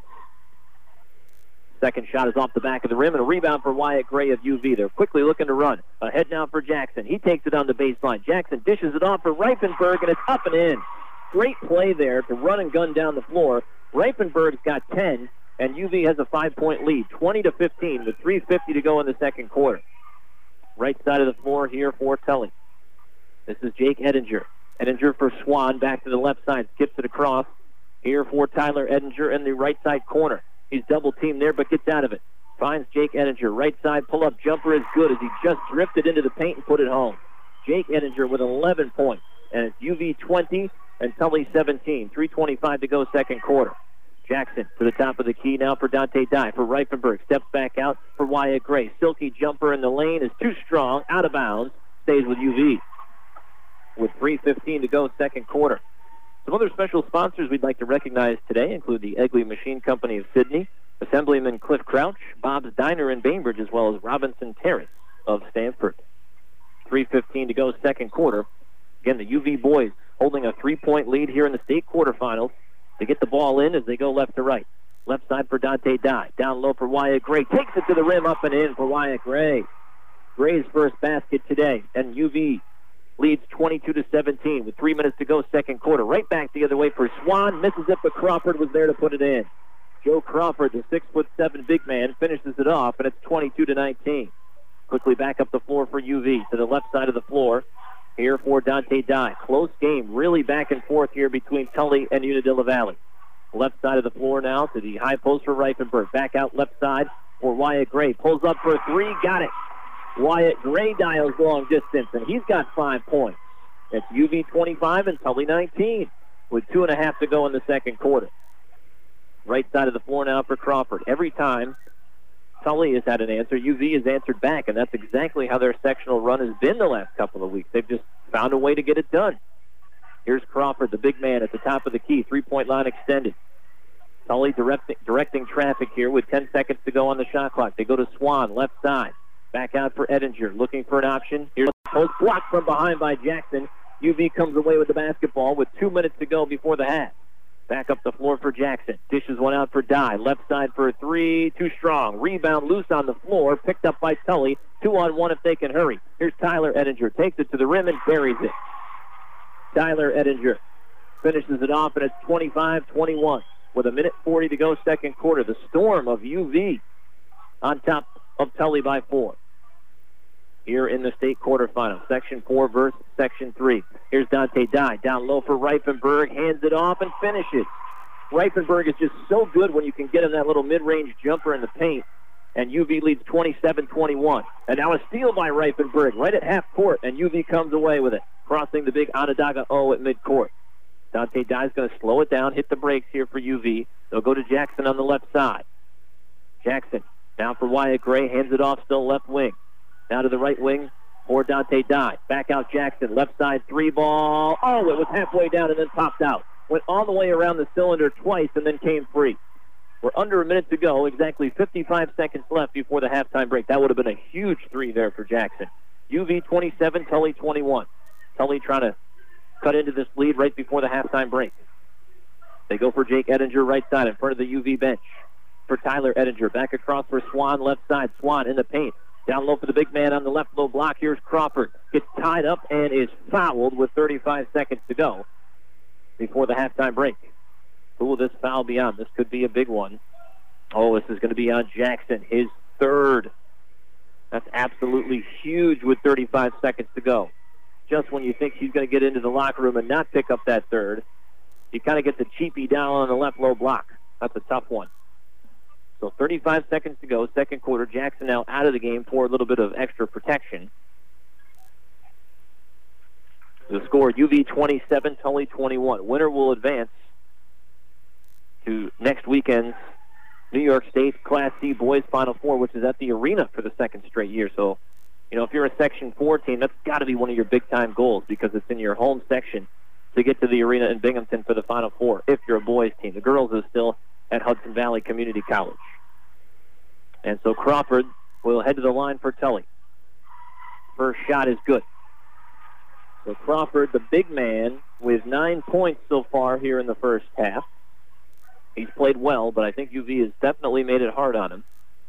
Second shot is off the back of the rim, and a rebound for Wyatt Gray of UV. They're quickly looking to run. Ahead now for Jackson. He takes it on the baseline. Jackson dishes it off for Reifenberg, and it's up and in. Great play there to run and gun down the floor. Reifenberg's got 10. And UV has a 5-point lead, 20-15, with 3:50 to go in the second quarter. Right side of the floor here for Tully. This is Jake Ettinger. Ettinger for Swan, back to the left side, skips it across. Here for Tyler Ettinger in the right side corner. He's double-teamed there, but gets out of it. Finds Jake Ettinger. Right side pull-up jumper is good as he just drifted into the paint and put it home. Jake Ettinger with 11 points. And it's UV 20 and Tully 17. 3:25 to go second quarter. Jackson to the top of the key now for Dante Dye. For Reifenberg, steps back out for Wyatt Gray. Silky jumper in the lane is too strong, out of bounds, stays with UV. With 3:15 to go second quarter. Some other special sponsors we'd like to recognize today include the Egley Machine Company of Sydney, Assemblyman Cliff Crouch, Bob's Diner in Bainbridge, as well as Robinson Terrace of Stanford. 3:15 to go second quarter. Again, the UV boys holding a 3-point lead here in the state quarterfinals. They get the ball in as they go left to right. Left side for Dante Dye. Down low for Wyatt Gray. Takes it to the rim, up and in for Wyatt Gray. Gray's first basket today. And UV leads 22-17 with 3 minutes to go second quarter. Right back the other way for Swan. Misses it, but Crawford was there to put it in. Joe Crawford, the 6'7" big man, finishes it off, and it's 22-19. Quickly back up the floor for UV to the left side of the floor. Here for Dante Dye. Close game, really back and forth here between Tully and Unadilla Valley. Left side of the floor now to the high post for Reifenberg. Back out left side for Wyatt Gray. Pulls up for 3, got it. Wyatt Gray dials long distance, and he's got 5 points. It's UV 25 and Tully 19 with 2.5 to go in the second quarter. Right side of the floor now for Crawford. Every time Tully has had an answer, UV has answered back, and that's exactly how their sectional run has been the last couple of weeks. They've just found a way to get it done. Here's Crawford, the big man at the top of the key, 3-point line extended. Tully directing traffic here with 10 seconds to go on the shot clock. They go to Swan, left side. Back out for Ettinger, looking for an option. Here's the post, blocked from behind by Jackson. UV comes away with the basketball with 2 minutes to go before the half. Back up the floor for Jackson. Dishes one out for Dye. Left side for a 3. Too strong. Rebound loose on the floor. Picked up by Tully. 2-on-1 if they can hurry. Here's Tyler Ettinger. Takes it to the rim and buries it. Tyler Ettinger finishes it off, and it's 25-21 with 1:40 to go second quarter. The Storm of UV on top of Tully by 4. Here in the state quarterfinals. Section 4 versus Section 3. Here's Dante Dye. Down low for Reifenberg. Hands it off and finishes. Reifenberg is just so good when you can get him that little mid-range jumper in the paint. And UV leads 27-21. And now a steal by Reifenberg right at half court. And UV comes away with it. Crossing the big Onondaga O at midcourt. Dante Dye's going to slow it down, hit the brakes here for UV. They'll go to Jackson on the left side. Jackson down for Wyatt Gray. Hands it off, still left wing. Now to the right wing for Dante Dye. Back out Jackson. Left side 3 ball. Oh, it was halfway down and then popped out. Went all the way around the cylinder twice and then came free. We're under a minute to go. Exactly 55 seconds left before the halftime break. That would have been a huge 3 there for Jackson. UV 27, Tully 21. Tully trying to cut into this lead right before the halftime break. They go for Jake Ettinger right side in front of the UV bench. For Tyler Ettinger. Back across for Swan left side. Swan in the paint. Down low for the big man on the left low block. Here's Crawford. Gets tied up and is fouled with 35 seconds to go before the halftime break. Who will this foul be on? This could be a big one. Oh, this is going to be on Jackson, his 3rd. That's absolutely huge with 35 seconds to go. Just when you think he's going to get into the locker room and not pick up that 3rd, you kind of get the cheapie down on the left low block. That's a tough one. So 35 seconds to go, second quarter. Jackson now out of the game for a little bit of extra protection. The score, UV 27, Tully 21. Winner will advance to next weekend's New York State Class C Boys Final Four, which is at the arena for the second straight year. So, if you're a Section 4 team, that's got to be one of your big-time goals because it's in your home section to get to the arena in Binghamton for the Final Four if you're a boys team. The girls is still at Hudson Valley Community College. And so Crawford will head to the line for Tully. First shot is good. So Crawford, the big man, with 9 points so far here in the first half. He's played well, but I think UV has definitely made it hard on him.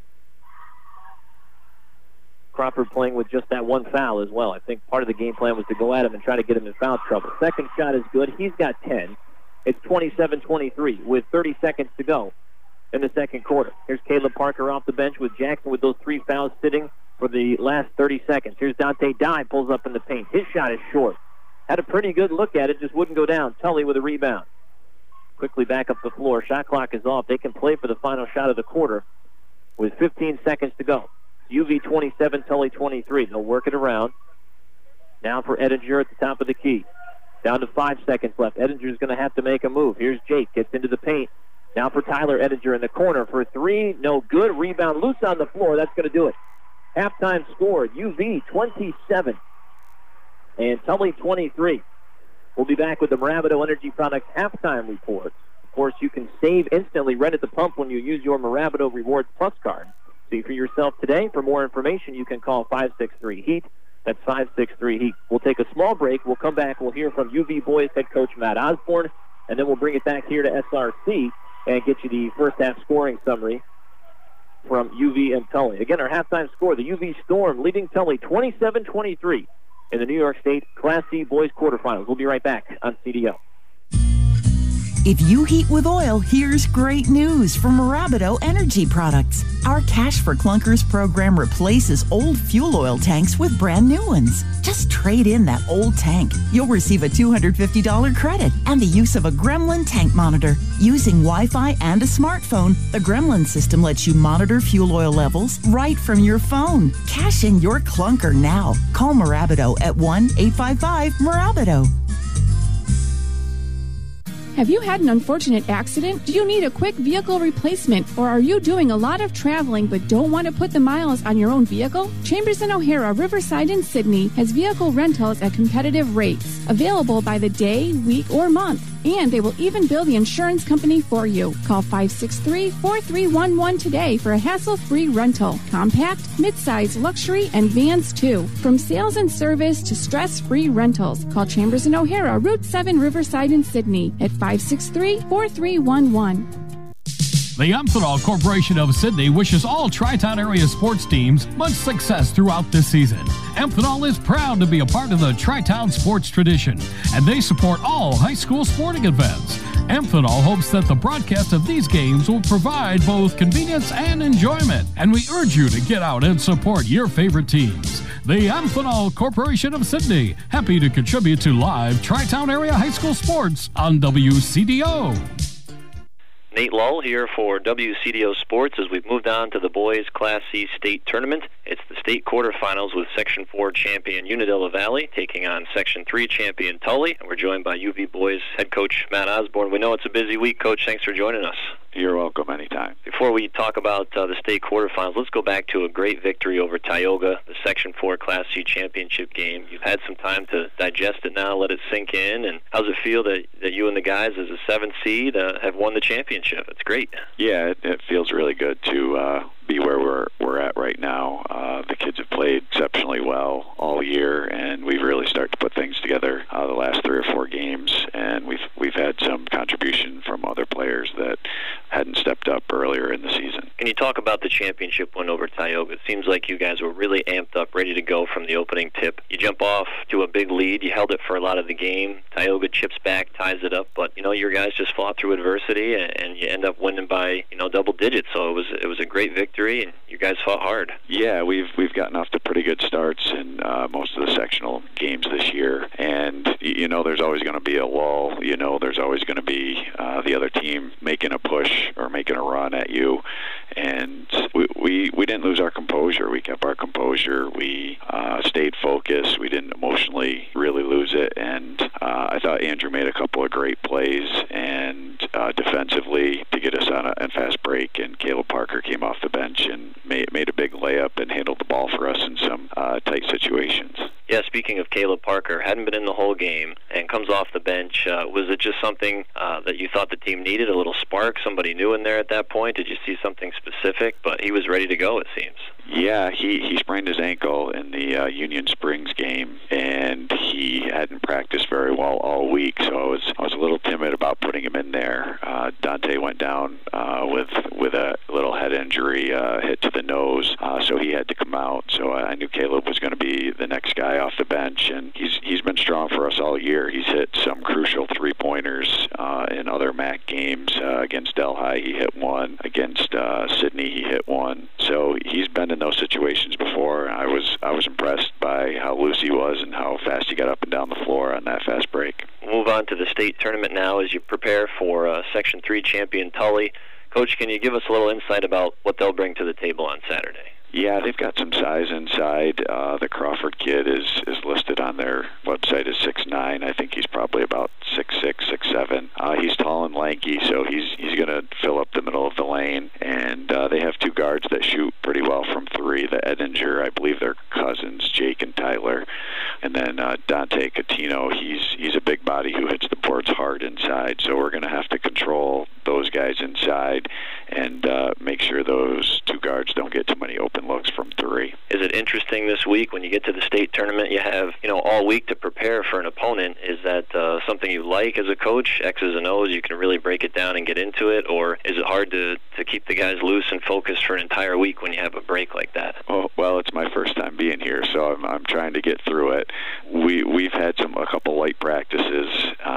Crawford playing with just that one foul as well. I think part of the game plan was to go at him and try to get him in foul trouble. Second shot is good. He's got 10. It's 27-23 with 30 seconds to go in the second quarter. Here's Caleb Parker off the bench with Jackson with those 3 fouls sitting for the last 30 seconds. Here's Dante Dye, pulls up in the paint. His shot is short. Had a pretty good look at it, just wouldn't go down. Tully with a rebound. Quickly back up the floor. Shot clock is off. They can play for the final shot of the quarter with 15 seconds to go. UV 27, Tully 23. They'll work it around. Now for Edinger at the top of the key. Down to 5 seconds left. Edinger's going to have to make a move. Here's Jake. Gets into the paint. Now for Tyler Edinger in the corner for 3. No good. Rebound loose on the floor. That's going to do it. Halftime score, UV 27 and Tully 23. We'll be back with the Mirabito Energy Products halftime report. Of course, you can save instantly right at the pump when you use your Mirabito Rewards Plus card. See for yourself today. For more information, you can call 563-HEAT. That's 563-HEAT. We'll take a small break. We'll come back. We'll hear from UV Boys head coach Matt Osborne, and then we'll bring it back here to SRC and get you the first half scoring summary from UV and Tully. Again, our halftime score, the UV Storm leading Tully 27-23 in the New York State Class C Boys quarterfinals. We'll be right back on CDO. If you heat with oil, here's great news from Mirabito Energy Products. Our Cash for Clunkers program replaces old fuel oil tanks with brand new ones. Just trade in that old tank. You'll receive a $250 credit and the use of a Gremlin tank monitor. Using Wi-Fi and a smartphone, the Gremlin system lets you monitor fuel oil levels right from your phone. Cash in your clunker now. Call Mirabito at 1-855-MIRABITO. Have you had an unfortunate accident? Do you need a quick vehicle replacement? Or are you doing a lot of traveling but don't want to put the miles on your own vehicle? Chambers & O'Hara, Riverside, and Sydney has vehicle rentals at competitive rates, available by the day, week, or month. And they will even bill the insurance company for you. Call 563-4311 today for a hassle-free rental. Compact, midsize, luxury, and vans too. From sales and service to stress-free rentals. Call Chambers & O'Hara, Route 7, Riverside, and Sydney at 563-4311. The Amphenol Corporation of Sydney wishes all Tri-Town area sports teams much success throughout this season. Amphenol is proud to be a part of the Tri-Town sports tradition, and they support all high school sporting events. Amphenol hopes that the broadcast of these games will provide both convenience and enjoyment, and we urge you to get out and support your favorite teams. The Amphenol Corporation of Sydney, happy to contribute to live Tri-Town area high school sports on WCDO. Nate Lull here for WCDO Sports as we've moved on to the boys Class C state tournament. It's the state quarterfinals with Section 4 champion Unadilla Valley taking on Section 3 champion Tully. And we're joined by UV Boys head coach Matt Osborne. We know it's a busy week, Coach. Thanks for joining us. You're welcome anytime. Before we talk about the state quarterfinals, let's go back to a great victory over Tioga, the Section 4 Class C championship game. You've had some time to digest it now, let it sink in. And how's it feel that you and the guys as a 7th seed have won the championship? It's great. Yeah, it feels really good to be where we're at right now. The kids have played exceptionally well all year, and we've really started to put things together the last 3 or 4 games, and we've had some contribution from other players that hadn't stepped up earlier in the season. Can you talk about the championship win over Tioga? It seems like you guys were really amped up, ready to go from the opening tip. You jump off to a big lead. You held it for a lot of the game. Tioga chips back, ties it up, but your guys just fought through adversity, and you end up winning by double digits. So it was a great victory, and you guys fought hard. Yeah, we've gotten off to pretty good starts in most of the sectional games this year, and there's always going to be a lull. There's always going to be the other team making a push or making a run at you, and we didn't lose our composure. We kept our composure. We stayed focused. We didn't emotionally really lose it, and I thought Andrew made a couple of great plays, and defensively to get us on a fast break, and Caleb Parker came off the bench and made a big layup and handled the ball for us in some tight situations. Yeah, speaking of Caleb Parker, hadn't been in the whole game and comes off the bench. Was it just something that you thought the team needed, a little spark, somebody new in there at that point? Did you see something specific? But he was ready to go, it seems. Yeah, he sprained his ankle in the Union Springs game, and he hadn't practiced very well all week, so I was a little timid about putting him in there. Dante went down with a little head injury, hit to the nose, so he had to come out. So I knew Caleb was going to be the next guy off the bench, and he's been strong for us all year. He's hit some crucial three-pointers in other MAC games. Against Delhi, he hit one. Against Sydney, he hit one. So he's been in those situations before. I was impressed by how loose he was and how fast he got up and down the floor on that fast break. We'll move on to the state tournament now as you prepare for Section 3 champion Tully. Coach, can you give us a little insight about what they'll bring to the table on Saturday? Yeah, they've got some size inside. The Crawford kid is listed on their website as 6'9". I think he's probably about 6'6", 6'7". He's tall and lanky, so he's going to fill up the middle of the lane. And they have two guards that shoot pretty well from three. The Edinger, I believe they're cousins, Jake and Tyler. And then Dante Catino, he's a big body who hits the boards hard inside. So we're going to have to control those guys inside and make sure those two guards don't get too many open looks from three. Is it interesting this week when you get to the state tournament, you have all week to prepare for an opponent? Is that something you like as a coach, X's and O's, you can really break it down and get into it, or is it hard to keep the guys loose and focused for an entire week when you have a break like that? Oh, well, it's my first time being here, so I'm trying to get through it. We've had a couple light practices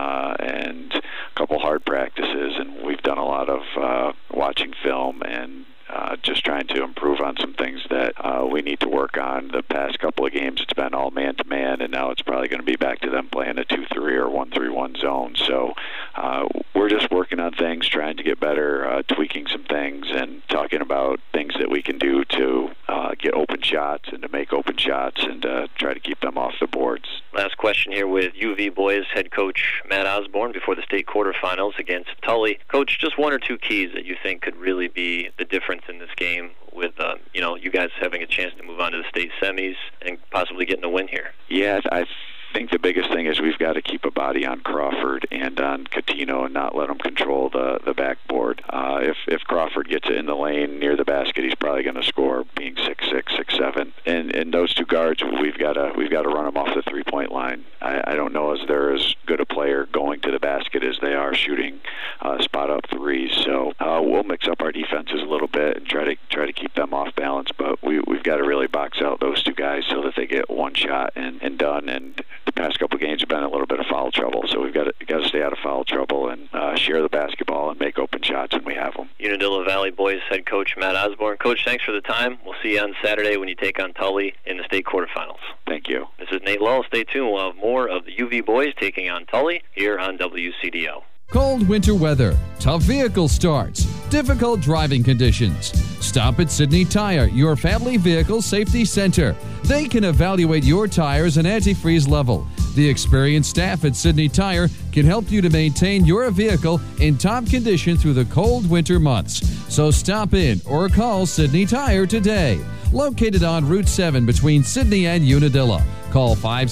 and a couple hard practices, and we've done a lot of watching film and just trying to improve on some things that we need to work on. The past couple of games, it's been all man-to-man, and now it's probably going to be back to them playing a 2-3 or 1-3-1 zone. So we're just working on things, trying to get better, tweaking some things, and talking about things that we can do to get open shots and to make open shots and try to keep them off the boards. Last question here with UV boys head coach Matt Osborne before the state quarterfinals against Tully. Coach, just one or two keys that you think could really be the difference in this game with you guys having a chance to move on to the state semis and possibly getting a win here? Yeah, I think the biggest thing is we've got to keep a body on Crawford and on Catino and not let them control the backboard. If Crawford gets it in the lane near the basket, he's probably going to score, being 6'6", 6'7". And those two guards, we've got to run them off the three-point line. I don't know as they're as good a player going to the basket as they are shooting spot-up threes. So we'll mix up our defenses a little bit and try to keep them off balance. But we've got to really box out those two guys so that they get one shot and done. And the past couple of games have been a little bit of foul trouble, so we've got to stay out of foul trouble and share the basketball and make open shots when we have them. Unadilla Valley boys head coach Matt Osborne. Coach, thanks for the time. We'll see you on Saturday when you take on Tully in the state quarterfinals. Thank you. This is Nate Lull. Stay tuned. We'll have more of the UV boys taking on Tully here on WCDO. Cold winter weather, tough vehicle starts, difficult driving conditions. Stop at Sydney Tire, your family vehicle safety center. They can evaluate your tires and antifreeze level. The experienced staff at Sydney Tire can help you to maintain your vehicle in top condition through the cold winter months. So stop in or call Sydney Tire today. Located on Route 7 between Sydney and Unadilla. Call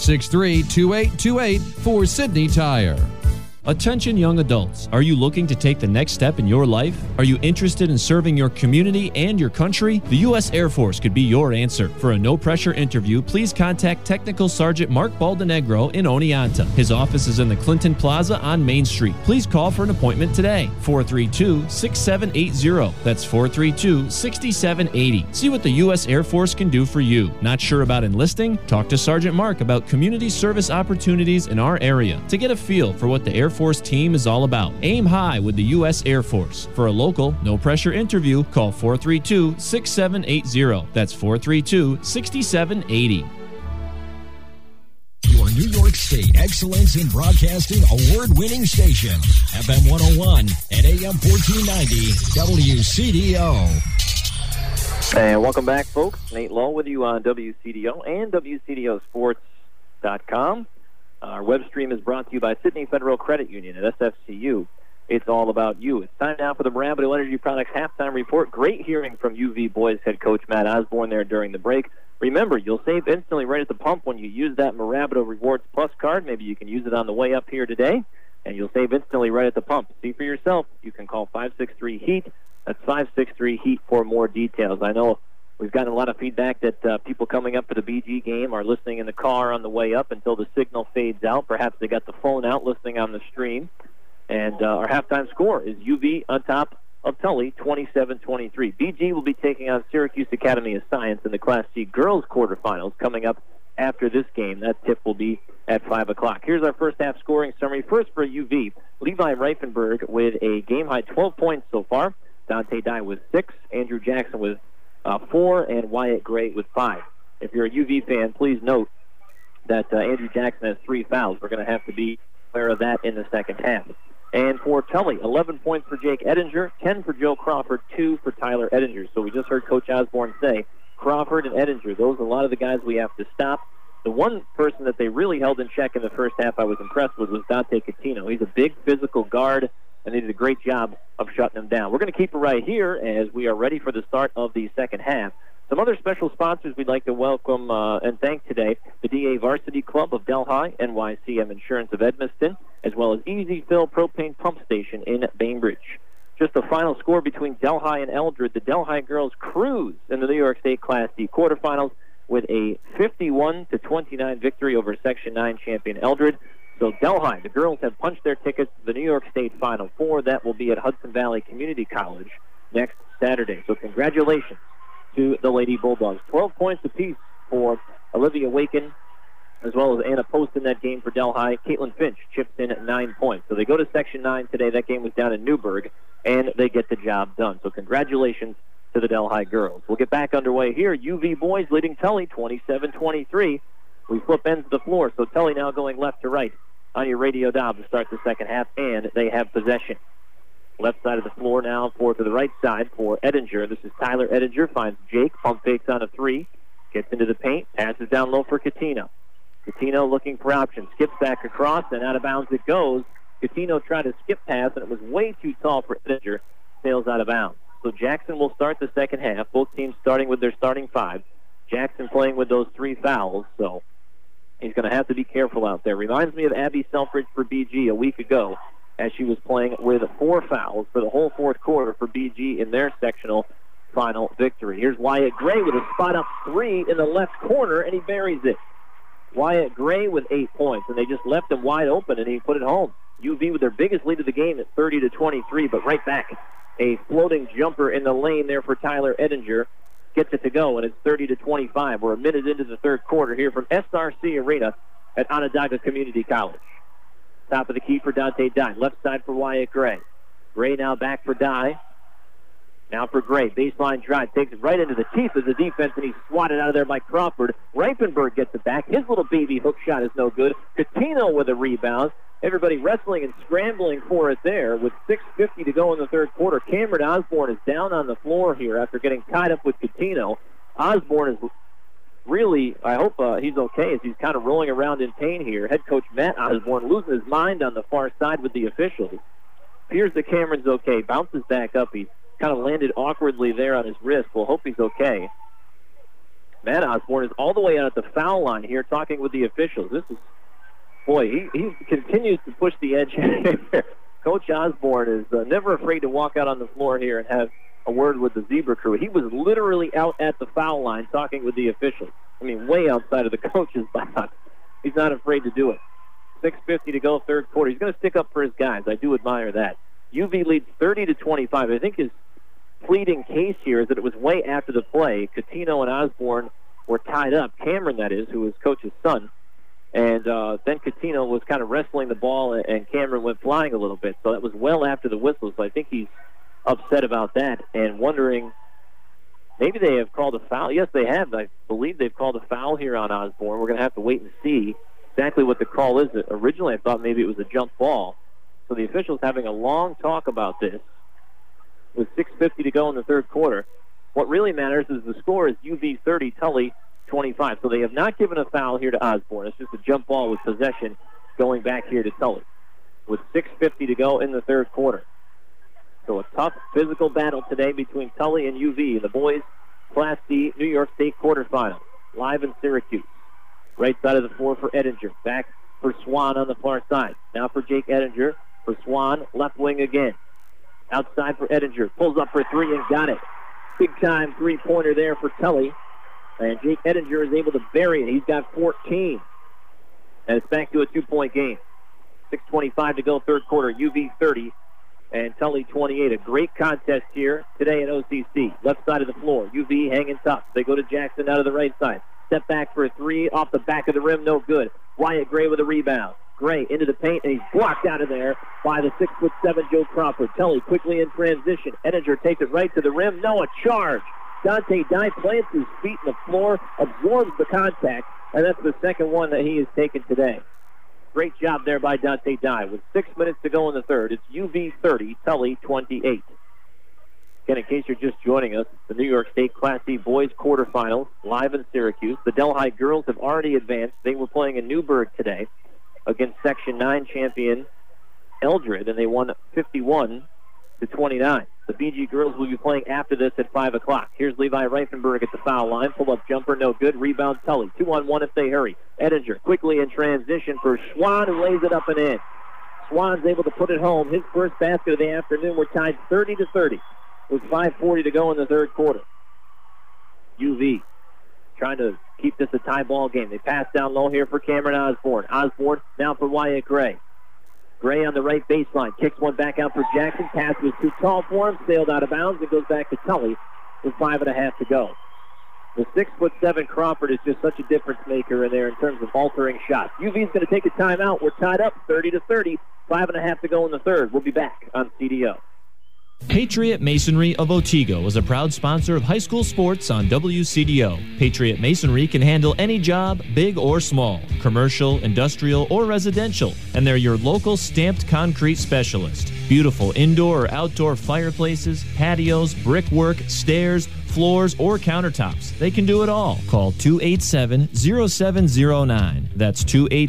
563-2828 for Sydney Tire. Attention young adults, are you looking to take the next step in your life? Are you interested in serving your community and your country? The U.S. Air Force could be your answer. For a no-pressure interview, please contact Technical Sergeant Mark Baldenegro in Oneonta. His office is in the Clinton Plaza on Main Street. Please call for an appointment today. 432-6780. That's 432-6780. See what the U.S. Air Force can do for you. Not sure about enlisting? Talk to Sergeant Mark about community service opportunities in our area to get a feel for what the Air Force team is all about. Aim high with the U.S. Air Force. For a local, no-pressure interview, call 432-6780. That's 432-6780. Your New York State Excellence in Broadcasting award-winning station, FM 101 and AM 1490 WCDO. And welcome back, folks. Nate Lowe with you on WCDO and WCDOsports.com. Our web stream is brought to you by Sydney Federal Credit Union at SFCU. It's all about you. It's time now for the Marabito Energy Products halftime report. Great hearing from UV boys head coach Matt Osborne there during the break. Remember, you'll save instantly right at the pump when you use that Marabito Rewards Plus card. Maybe you can use it on the way up here today, and you'll save instantly right at the pump. See for yourself. You can call 563-HEAT. That's 563-HEAT for more details. I know we've gotten a lot of feedback that people coming up for the BG game are listening in the car on the way up until the signal fades out. Perhaps they got the phone out listening on the stream. And our halftime score is UV on top of Tully, 27-23. BG will be taking on Syracuse Academy of Science in the Class C girls quarterfinals coming up after this game. That tip will be at 5 o'clock. Here's our first half scoring summary. First for UV, Levi Reifenberg with a game-high 12 points so far. Dante Dye with 6, Andrew Jackson with 4, and Wyatt Gray with 5. If you're a UV fan, please note that Andrew Jackson has 3 fouls. We're going to have to be aware of that in the second half. And for Tully, 11 points for Jake Edinger, 10 for Joe Crawford, 2 for Tyler Edinger. So we just heard Coach Osborne say, Crawford and Edinger, those are a lot of the guys we have to stop. The one person that they really held in check in the first half I was impressed with was Dante Catino. He's a big physical guard, and they did a great job of shutting him down. We're going to keep it right here as we are ready for the start of the second half. Some other special sponsors we'd like to welcome and thank today, the DA Varsity Club of Delhi, NYCM Insurance of Edmiston, as well as Easy Fill Propane Pump Station in Bainbridge. Just a final score between Delhi and Eldred. The Delhi girls cruise in the New York State Class D quarterfinals with a 51-29 victory over Section 9 champion Eldred. So Delhi, the girls have punched their tickets to the New York State Final Four. That will be at Hudson Valley Community College next Saturday. So congratulations to the Lady Bulldogs. 12 points apiece for Olivia Waken, as well as Anna Post in that game for Delhi. Caitlin Finch chips in at 9 points. So they go to Section 9 today. That game was down in Newburgh, and they get the job done. So congratulations to the Delhi girls. We'll get back underway here. UV boys leading Tully 27-23. We flip ends of the floor, so Tully now going left to right on your radio dial to start the second half, and they have possession. Left side of the floor now to the right side for Edinger. This is Tyler Edinger, finds Jake, pump fakes on a 3, gets into the paint, passes down low for Catino. Catino looking for options, skips back across, and out of bounds it goes. Catino tried to skip pass, and it was way too tall for Edinger, sails out of bounds. So Jackson will start the second half, both teams starting with their starting 5. Jackson playing with those 3 fouls, so he's going to have to be careful out there. Reminds me of Abby Selfridge for BG a week ago, as she was playing with 4 fouls for the whole fourth quarter for BG in their sectional final victory. Here's Wyatt Gray with a spot-up 3 in the left corner, and he buries it. Wyatt Gray with 8 points, and they just left him wide open, and he put it home. UV with their biggest lead of the game at 30-23, but right back. A floating jumper in the lane there for Tyler Edinger. Gets it to go, and it's 30-25. We're a minute into the third quarter here from SRC Arena at Onondaga Community College. Top of the key for Dante Dye. Left side for Wyatt Gray. Gray now back for Dye. Now for Gray. Baseline drive. Takes it right into the teeth of the defense, and he's swatted out of there by Crawford. Reifenberg gets it back. His little baby hook shot is no good. Catino with a rebound. Everybody wrestling and scrambling for it there with 6:50 to go in the third quarter. Cameron Osborne is down on the floor here after getting tied up with Catino. Osborne is really, I hope he's okay as he's kind of rolling around in pain here. Head coach Matt Osborne losing his mind on the far side with the officials. Appears that Cameron's okay. Bounces back up. He kind of landed awkwardly there on his wrist. We'll hope he's okay. Matt Osborne is all the way out at the foul line here talking with the officials. This is, boy, he continues to push the edge here. Coach Osborne is never afraid to walk out on the floor here and have a word with the Zebra crew. He was literally out at the foul line talking with the officials. I mean, way outside of the coach's box. He's not afraid to do it. 6:50 to go, third quarter. He's going to stick up for his guys. I do admire that. UV leads 30-25. I think his pleading case here is that it was way after the play. Catino and Osborne were tied up. Cameron, that is, who was coach's son. And then Catino was kind of wrestling the ball, and Cameron went flying a little bit. So that was well after the whistle. So I think he's upset about that and wondering, maybe they have called a foul. Yes, they have. I believe they've called a foul here on Osborne. We're going to have to wait and see exactly what the call is. Originally, I thought maybe it was a jump ball. So the officials having a long talk about this with 6:50 to go in the third quarter. What really matters is the score is UV 30, Tully 25. So they have not given a foul here to Osborne. It's just a jump ball with possession going back here to Tully with 6:50 to go in the third quarter. So a tough physical battle today between Tully and UV in the boys' Class D New York State quarterfinals, live in Syracuse. Right side of the floor for Ettinger. Back for Swan on the far side. Now for Jake Ettinger. For Swan, left wing again. Outside for Ettinger. Pulls up for three and got it. Big-time three-pointer there for Tully. And Jake Ettinger is able to bury it. He's got 14. And it's back to a 2-point game. 6:25 to go, third quarter. UV 30 and Tully 28. A great contest here today at OCC. Left side of the floor. UV hanging tough. They go to Jackson out of the right side. Step back for a three off the back of the rim. No good. Wyatt Gray with a rebound. Gray into the paint, and he's blocked out of there by the 6'7" Joe Crawford. Tully quickly in transition. Ettinger takes it right to the rim. No, a charge. Dante Dye plants his feet in the floor, absorbs the contact, and that's the second one that he has taken today. Great job there by Dante Dye. With 6 minutes to go in the third, it's UV 30, Tully 28. Again, in case you're just joining us, the New York State Class D boys quarterfinals live in Syracuse. The Delhi girls have already advanced. They were playing in Newburgh today against Section 9 champion Eldred, and they won 51-29. The BG girls will be playing after this at 5 o'clock. Here's Levi Reifenberg at the foul line. Pull-up jumper, no good. Rebound, Tully. 2-on-1 if they hurry. Ettinger quickly in transition for Swan, who lays it up and in. Swan's able to put it home. His first basket of the afternoon. We're tied 30-30 with 5:40 to go in the third quarter. UV trying to keep this a tie ball game. They pass down low here for Cameron Osborne. Osborne now for Wyatt Gray. Gray on the right baseline. Kicks one back out for Jackson. Pass was too tall for him. Sailed out of bounds. It goes back to Tully with 5.5 to go. The 6'7" Crawford is just such a difference maker in there in terms of altering shots. UV's going to take a timeout. We're tied up 30-30. 5.5 to go in the third. We'll be back on CDO. Patriot Masonry of Otsego is a proud sponsor of high school sports on WCDO. Patriot Masonry can handle any job, big or small, commercial, industrial, or residential, and they're your local stamped concrete specialist. Beautiful indoor or outdoor fireplaces, patios, brickwork, stairs, floors, or countertops. They can do it all. Call 287-0709. That's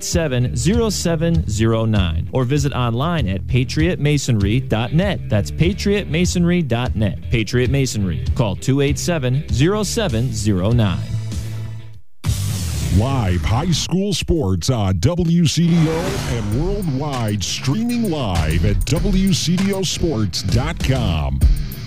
287-0709. Or visit online at patriotmasonry.net. That's patriotmasonry.net. Patriot Masonry. Call 287-0709. Live high school sports on WCDO and worldwide, streaming live at WCDOsports.com.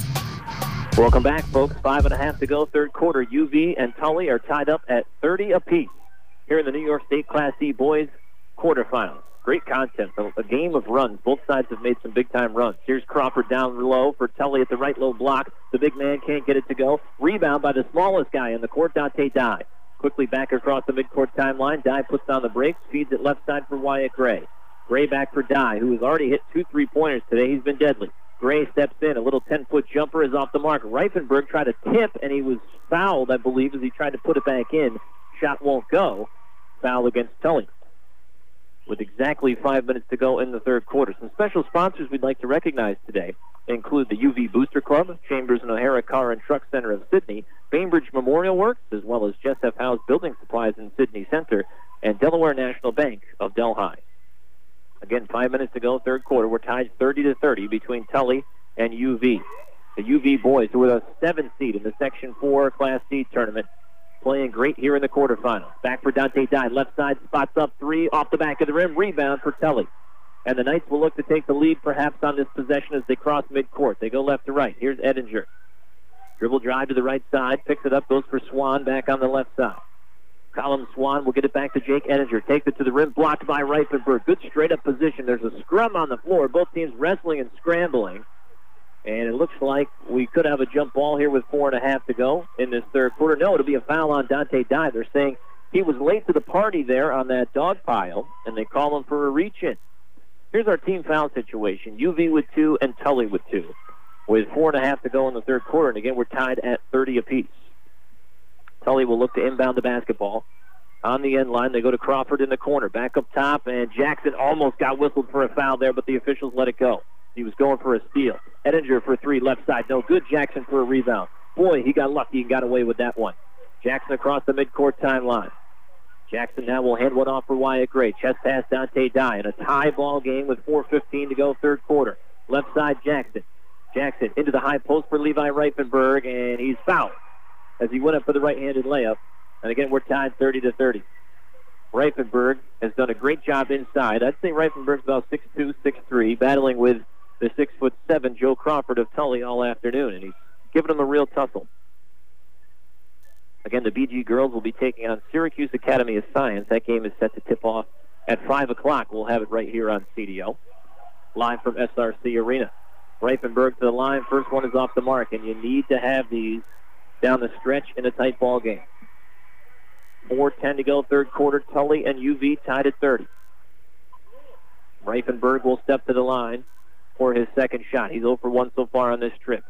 Welcome back, folks. 5.5 to go, third quarter. UV and Tully are tied up at 30 apiece here in the New York State Class D boys quarterfinals. Great contest, a game of runs. Both sides have made some big-time runs. Here's Crawford down low for Tully at the right low block. The big man can't get it to go. Rebound by the smallest guy in the court, Dante Dye. Quickly back across the midcourt timeline. Dye puts on the brakes, feeds it left side for Wyatt Gray. Gray back for Dye, who has already hit 2 3-pointers today. He's been deadly. Gray steps in. A little 10-foot jumper is off the mark. Reifenberg tried to tip, and he was fouled, I believe, as he tried to put it back in. Shot won't go. Foul against Tully. With exactly 5 minutes to go in the third quarter. Some special sponsors we'd like to recognize today include the UV Booster Club, Chambers and O'Hara Car and Truck Center of Sydney, Bainbridge Memorial Works, as well as Jess F. Howe's Building Supplies in Sydney Center, and Delaware National Bank of Delhi. Again, 5 minutes to go, third quarter. We're tied 30-30 between Tully and UV. The UV boys, who are the 7th seed in the Section 4 Class D tournament, playing great here in the quarterfinals. Back for Dante Dye. Left side, spots up 3, off the back of the rim. Rebound for Tully. And the Knights will look to take the lead perhaps on this possession as they cross midcourt. They go left to right. Here's Ettinger. Dribble drive to the right side. Picks it up, goes for Swan back on the left side. Colin Swan will get it back to Jake Ettinger. Takes it to the rim, blocked by Reifenberg. Good straight-up position. There's a scrum on the floor. Both teams wrestling and scrambling. And it looks like we could have a jump ball here with 4.5 to go in this third quarter. No, it'll be a foul on Dante Dye. They're saying he was late to the party there on that dog pile, and they call him for a reach-in. Here's our team foul situation. UV with 2 and Tully with 2. With 4.5 to go in the third quarter. And again, we're tied at 30 apiece. Tully will look to inbound the basketball. On the end line, they go to Crawford in the corner. Back up top, and Jackson almost got whistled for a foul there, but the officials let it go. He was going for a steal. Ettinger for 3, left side, no good. Jackson for a rebound. Boy, he got lucky and got away with that one. Jackson across the midcourt timeline. Jackson now will hand one off for Wyatt Gray. Chest pass Dante Dye in a tie ball game with 4:15 to go, third quarter. Left side Jackson. Jackson into the high post for Levi Reifenberg, and he's fouled as he went up for the right-handed layup. And again, we're tied 30-30. Reifenberg has done a great job inside. I'd say Reifenberg's about 6'2", 6'3", battling with the 6'7" Joe Crawford of Tully all afternoon, and he's given him a real tussle. Again, the BG girls will be taking on Syracuse Academy of Science. That game is set to tip off at 5 o'clock. We'll have it right here on CDO, live from SRC Arena. Reifenberg to the line. First one is off the mark, and you need to have these down the stretch in a tight ball game. 4:10 to go, third quarter. Tully and UV tied at 30. Reifenberg will step to the line for his second shot. He's 0 for 1 so far on this trip.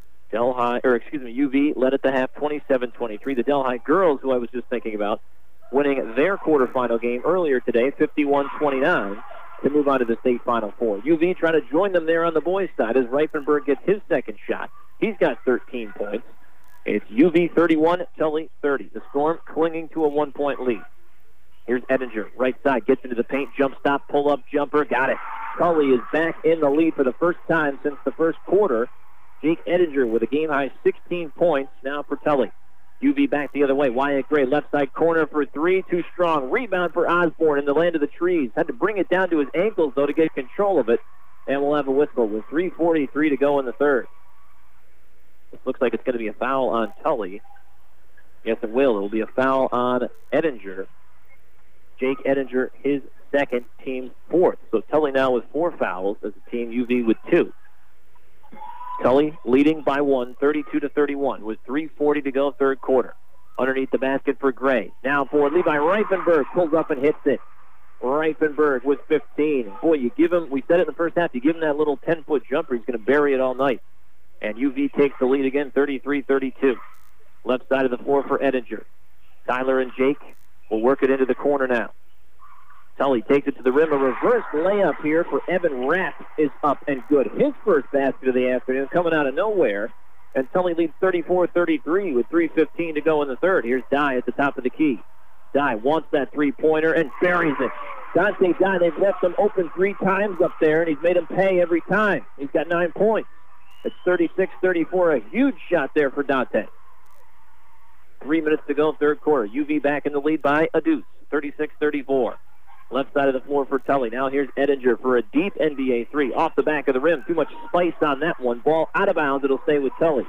UV led at the half 27-23. The Delhi girls, who I was just thinking about, winning their quarterfinal game earlier today, 51-29, to move on to the state Final Four. UV trying to join them there on the boys' side as Reifenberg gets his second shot. He's got 13 points. It's UV 31, Tully 30. The Storm clinging to a 1-point lead. Here's Edinger, right side, gets into the paint, jump stop, pull-up jumper, got it. Tully is back in the lead for the first time since the first quarter. Jake Edinger with a game-high 16 points now for Tully. UV back the other way. Wyatt Gray, left side corner for three. Too strong. Rebound for Osborne in the land of the trees. Had to bring it down to his ankles, though, to get control of it. And we'll have a whistle with 3:43 to go in the third. This looks like it's going to be a foul on Tully. Yes, it will. It will be a foul on Edinger. Jake Edinger, his second, team's fourth. So Tully now with 4 fouls as a team, UV with 2. Tully leading by 1, 32-31, with 3:40 to go, third quarter. Underneath the basket for Gray. Now for Levi Reifenberg, pulls up and hits it. Reifenberg with 15. Boy, you give him, we said it in the first half, you give him that little 10-foot jumper, he's going to bury it all night. And UV takes the lead again, 33-32. Left side of the floor for Edinger. Tyler and Jake will work it into the corner now. Tully takes it to the rim. A reverse layup here for Evan Rapp is up and good. His first basket of the afternoon coming out of nowhere. And Tully leads 34-33 with 3:15 to go in the third. Here's Dye at the top of the key. Dye wants that three-pointer and buries it. Dante Dye, they've left him open 3 times up there, and he's made him pay every time. He's got 9 points. It's 36-34, a huge shot there for Dante. 3 minutes to go, third quarter. UV back in the lead by a deuce, 36-34. Left side of the floor for Tully. Now here's Edinger for a deep NBA 3. Off the back of the rim. Too much spice on that one. Ball out of bounds. It'll stay with Tully.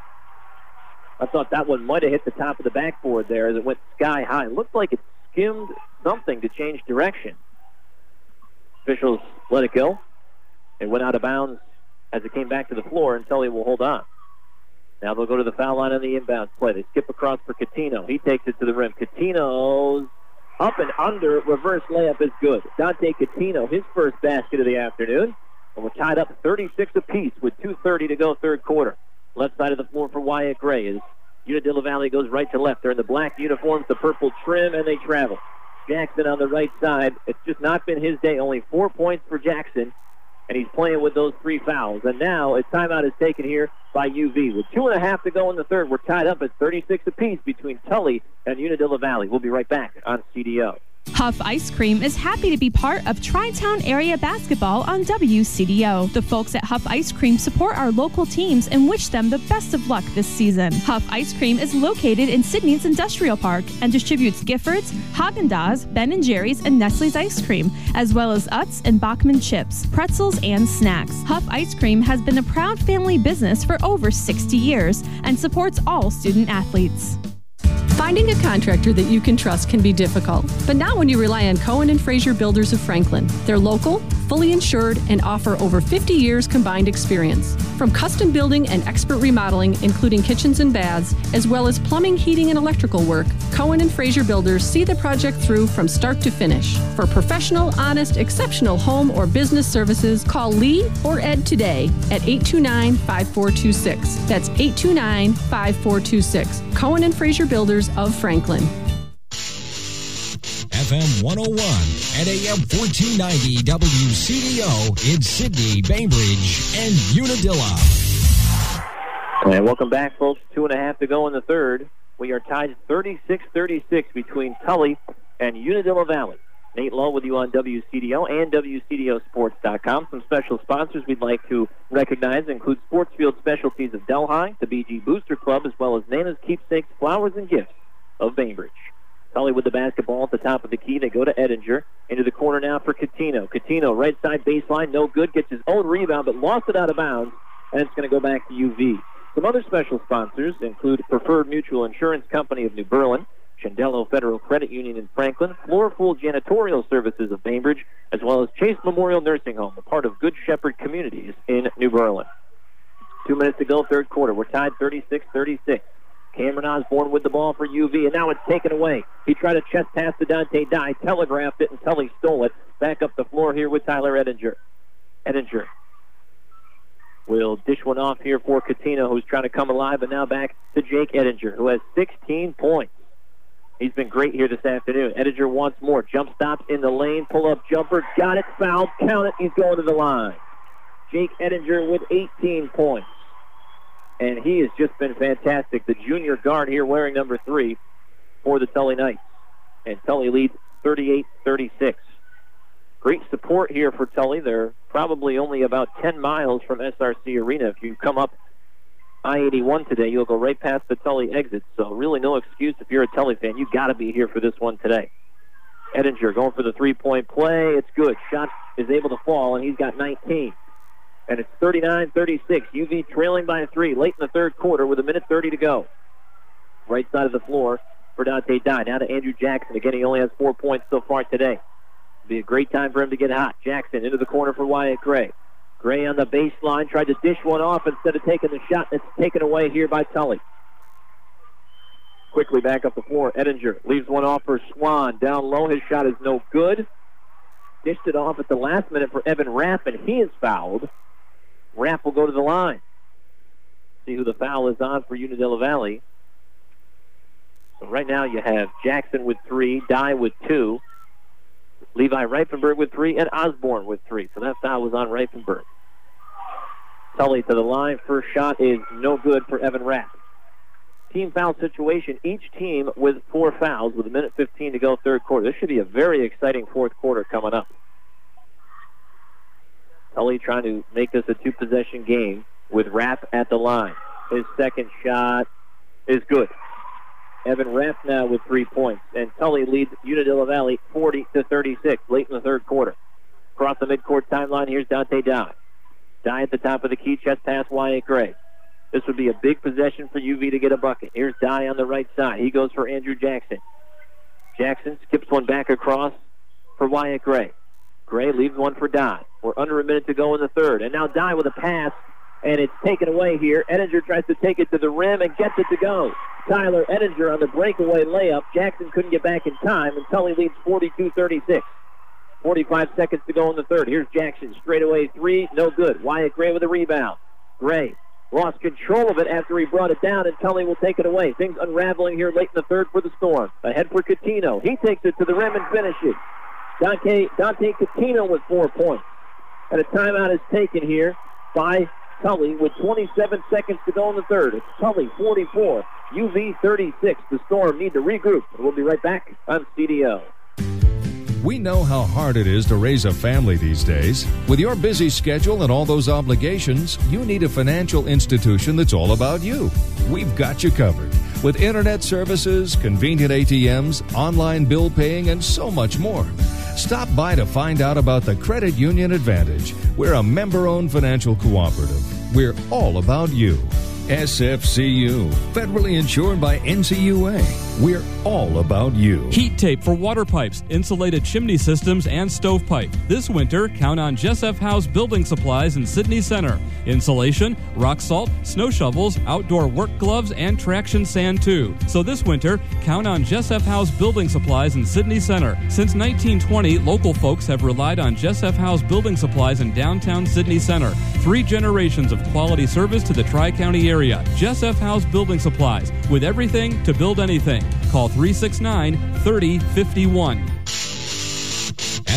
I thought that one might have hit the top of the backboard there as it went sky high. It looked like it skimmed something to change direction. Officials let it go. It went out of bounds as it came back to the floor, and Tully will hold on. Now they'll go to the foul line on the inbounds play. They skip across for Catino. He takes it to the rim. Catino's up and under, reverse layup is good. Dante Catino, his first basket of the afternoon. And we're tied up 36 apiece with 2:30 to go, third quarter. Left side of the floor for Wyatt Gray as Unadilla Valley goes right to left. They're in the black uniforms, the purple trim, and they travel. Jackson on the right side. It's just not been his day. Only 4 points for Jackson, and he's playing with those 3 fouls. And now a timeout is taken here by UV. With 2.5 to go in the third, we're tied up at 36 apiece between Tully and Unadilla Valley. We'll be right back on CDO. Huff Ice Cream is happy to be part of Tri-Town Area Basketball on WCDO. The folks at Huff Ice Cream support our local teams and wish them the best of luck this season. Huff Ice Cream is located in Sydney's Industrial Park and distributes Giffords, Haagen-Dazs, Ben & Jerry's, and Nestle's ice cream, as well as Utz and Bachman chips, pretzels, and snacks. Huff Ice Cream has been a proud family business for over 60 years and supports all student athletes. Finding a contractor that you can trust can be difficult, but not when you rely on Cohen & Fraser Builders of Franklin. They're local, fully insured, and offer over 50 years combined experience. From custom building and expert remodeling, including kitchens and baths, as well as plumbing, heating, and electrical work, Cohen & Fraser Builders see the project through from start to finish. For professional, honest, exceptional home or business services, call Lee or Ed today at 829-5426. That's 829-5426. Cohen & Fraser Builders of Franklin. FM 101 and AM 1490 WCDO in Sydney, Bainbridge, and Unadilla. And welcome back, folks. 2.5 to go in the third. We are tied 36-36 between Tully and Unadilla Valley. Nate Lowe with you on WCDO and WCDOsports.com. Some special sponsors we'd like to recognize include Sportsfield Specialties of Delhi, the BG Booster Club, as well as Nana's Keepsakes, Flowers and Gifts of Bainbridge. Tully with the basketball at the top of the key. They go to Edinger. Into the corner now for Catino. Catino, right side baseline, no good. Gets his own rebound, but lost it out of bounds, and it's going to go back to UV. Some other special sponsors include Preferred Mutual Insurance Company of New Berlin, Chandello Federal Credit Union in Franklin, Floorful Janitorial Services of Bainbridge, as well as Chase Memorial Nursing Home, a part of Good Shepherd Communities in New Berlin. 2 minutes to go, third quarter. We're tied 36-36. Cameron Osborne with the ball for UV, and now it's taken away. He tried a chest pass to Dante Dye, telegraphed it, and Tully stole it. Back up the floor here with Tyler Edinger. Edinger will dish one off here for Catino, who's trying to come alive, and now back to Jake Edinger, who has 16 points. He's been great here this afternoon. Edinger wants more. Jump stops in the lane. Pull-up jumper. Got it. Fouled. Count it. He's going to the line. Jake Edinger with 18 points. And he has just been fantastic. The junior guard here wearing number 3 for the Tully Knights. And Tully leads 38-36. Great support here for Tully. They're probably only about 10 miles from SRC Arena. If you come up I-81 today, you'll go right past the Tully exit. So really no excuse if you're a Tully fan. You've got to be here for this one today. Edinger going for the three-point play. It's good. Shot is able to fall, and he's got 19. And it's 39-36. UV trailing by 3 late in the third quarter with 1:30 to go. Right side of the floor for Dante Dye. Now to Andrew Jackson. Again, he only has 4 points so far today. It'll be a great time for him to get hot. Jackson into the corner for Wyatt Gray. Gray on the baseline, tried to dish one off instead of taking the shot. That's taken away here by Tully. Quickly back up the floor. Edinger leaves one off for Swan. Down low, his shot is no good. Dished it off at the last minute for Evan Rapp, and he is fouled. Rapp will go to the line. See who the foul is on for Unadilla Valley. So right now you have Jackson with 3, Dye with 2, Levi Reifenberg with 3, and Osborne with 3. So that foul was on Reifenberg. Tully to the line. First shot is no good for Evan Rapp. Team foul situation. Each team with 4 fouls with 1:15 to go third quarter. This should be a very exciting fourth quarter coming up. Tully trying to make this a 2-possession game with Rapp at the line. His second shot is good. Evan Rapp now with 3 points. And Tully leads Unadilla Valley 40-36 late in the third quarter. Across the midcourt timeline, here's Dante Dye. Dye at the top of the key, chest pass Wyatt Gray. This would be a big possession for UV to get a bucket. Here's Dye on the right side. He goes for Andrew Jackson. Jackson skips one back across for Wyatt Gray. Gray leaves one for Dye. We're under 1 minute to go in the third. And now Dye with a pass, and it's taken away here. Edinger tries to take it to the rim and gets it to go. Tyler Edinger on the breakaway layup. Jackson couldn't get back in time, and Tully leads 42-36. 45 seconds to go in the third. Here's Jackson. Straightaway 3, no good. Wyatt Gray with a rebound. Gray lost control of it after he brought it down, and Tully will take it away. Things unraveling here late in the third for the Storm. Ahead for Catino. He takes it to the rim and finishes. Dante Catino with 4 points. And a timeout is taken here by Tully with 27 seconds to go in the third. It's Tully 44, UV 36. The Storm need to regroup. We'll be right back on CDO. We know how hard it is to raise a family these days. With your busy schedule and all those obligations, you need a financial institution that's all about you. We've got you covered with internet services, convenient ATMs, online bill paying, and so much more. Stop by to find out about the Credit Union Advantage. We're a member-owned financial cooperative. We're all about you. SFCU, federally insured by NCUA. We're all about you. Heat tape for water pipes, insulated chimney systems, and stovepipe. This winter, count on Jess F. House Building Supplies in Sydney Center. Insulation, rock salt, snow shovels, outdoor work gloves, and traction sand too. So this winter, count on Jess F. House Building Supplies in Sydney Center. Since 1920, local folks have relied on Jess F. House Building Supplies in downtown Sydney Center. 3 generations of quality service to the Tri-County area. Jess F. House Building Supplies, with everything to build anything. Call 369-3051.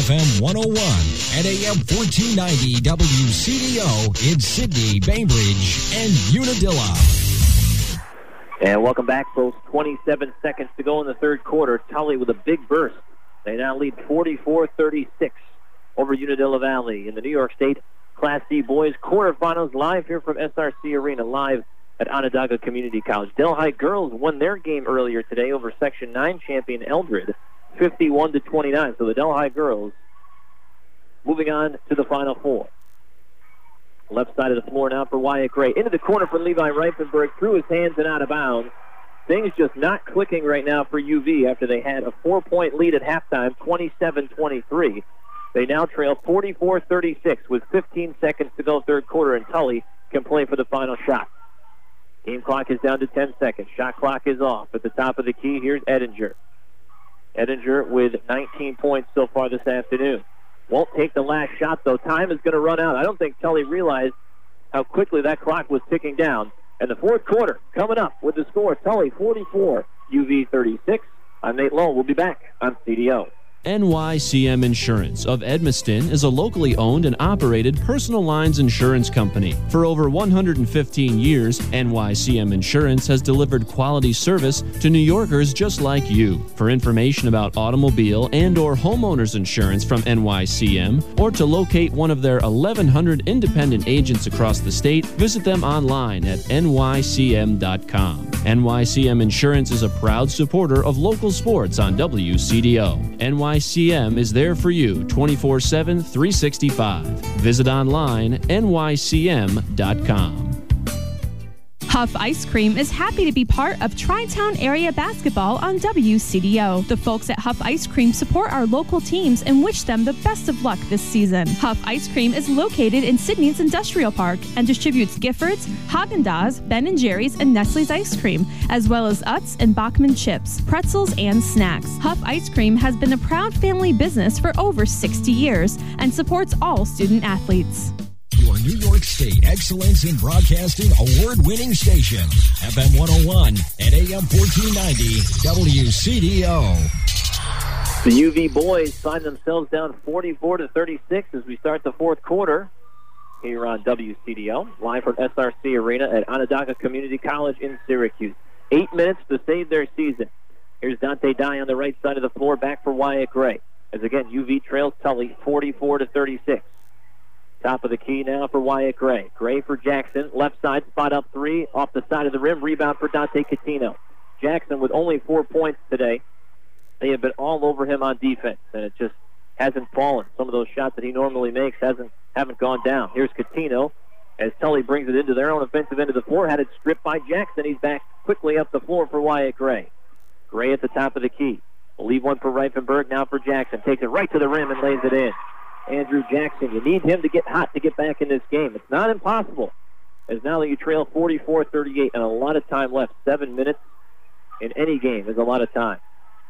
FM 101 and AM 1490 WCDO in Sydney, Bainbridge, and Unadilla. And welcome back, folks. 27 seconds to go in the third quarter. Tully with a big burst. They now lead 44-36 over Unadilla Valley in the New York State Class D Boys quarterfinals, live here from SRC Arena, live at Onondaga Community College. Delhi girls won their game earlier today over Section 9 champion Eldred, 51-29. So the Delhi girls moving on to the Final Four. Left side of the floor now for Wyatt Gray. Into the corner for Levi Reifenberg, through his hands and out of bounds. Things just not clicking right now for UV after they had a 4-point lead at halftime, 27-23. They now trail 44-36 with 15 seconds to go third quarter, and Tully can play for the final shot. Game clock is down to 10 seconds. Shot clock is off. At the top of the key, here's Edinger. Edinger with 19 points so far this afternoon. Won't take the last shot, though. Time is going to run out. I don't think Tully realized how quickly that clock was ticking down. And the fourth quarter coming up with the score, Tully 44, UV 36. I'm Nate Lowell. We'll be back on CDO. NYCM Insurance of Edmiston is a locally owned and operated personal lines insurance company. For over 115 years, NYCM Insurance has delivered quality service to New Yorkers just like you. For information about automobile and or homeowners insurance from NYCM, or to locate one of their 1,100 independent agents across the state, visit them online at nycm.com. NYCM Insurance is a proud supporter of local sports on WCDO. NYCM is there for you 24/7, 365. Visit online nycm.com. Huff Ice Cream is happy to be part of Tri-Town Area Basketball on WCDO. The folks at Huff Ice Cream support our local teams and wish them the best of luck this season. Huff Ice Cream is located in Sydney's Industrial Park and distributes Giffords, Haagen-Dazs, Ben & Jerry's, and Nestle's ice cream, as well as Utz and Bachman chips, pretzels, and snacks. Huff Ice Cream has been a proud family business for over 60 years and supports all student athletes. Your New York State Excellence in Broadcasting award-winning station, FM 101 and AM 1490 WCDO. The UV boys find themselves down 44-36 as we start the fourth quarter here on WCDO, live from SRC Arena at Onondaga Community College in Syracuse. 8 minutes to save their season. Here's Dante Dye on the right side of the floor, back for Wyatt Gray. As again, UV trails Tully 44-36. Top of the key now for Wyatt Gray. Gray for Jackson. Left side, spot up three. Off the side of the rim. Rebound for Dante Catino. Jackson with only 4 points today. They have been all over him on defense, and it just hasn't fallen. Some of those shots that he normally makes haven't gone down. Here's Catino as Tully brings it into their own offensive end of the floor. Had it stripped by Jackson. He's back quickly up the floor for Wyatt Gray. Gray at the top of the key. We'll leave one for Reifenberg, now for Jackson. Takes it right to the rim and lays it in. Andrew Jackson, you need him to get hot to get back in this game. It's not impossible, as now that you trail 44-38 and a lot of time left. 7 minutes in any game is a lot of time.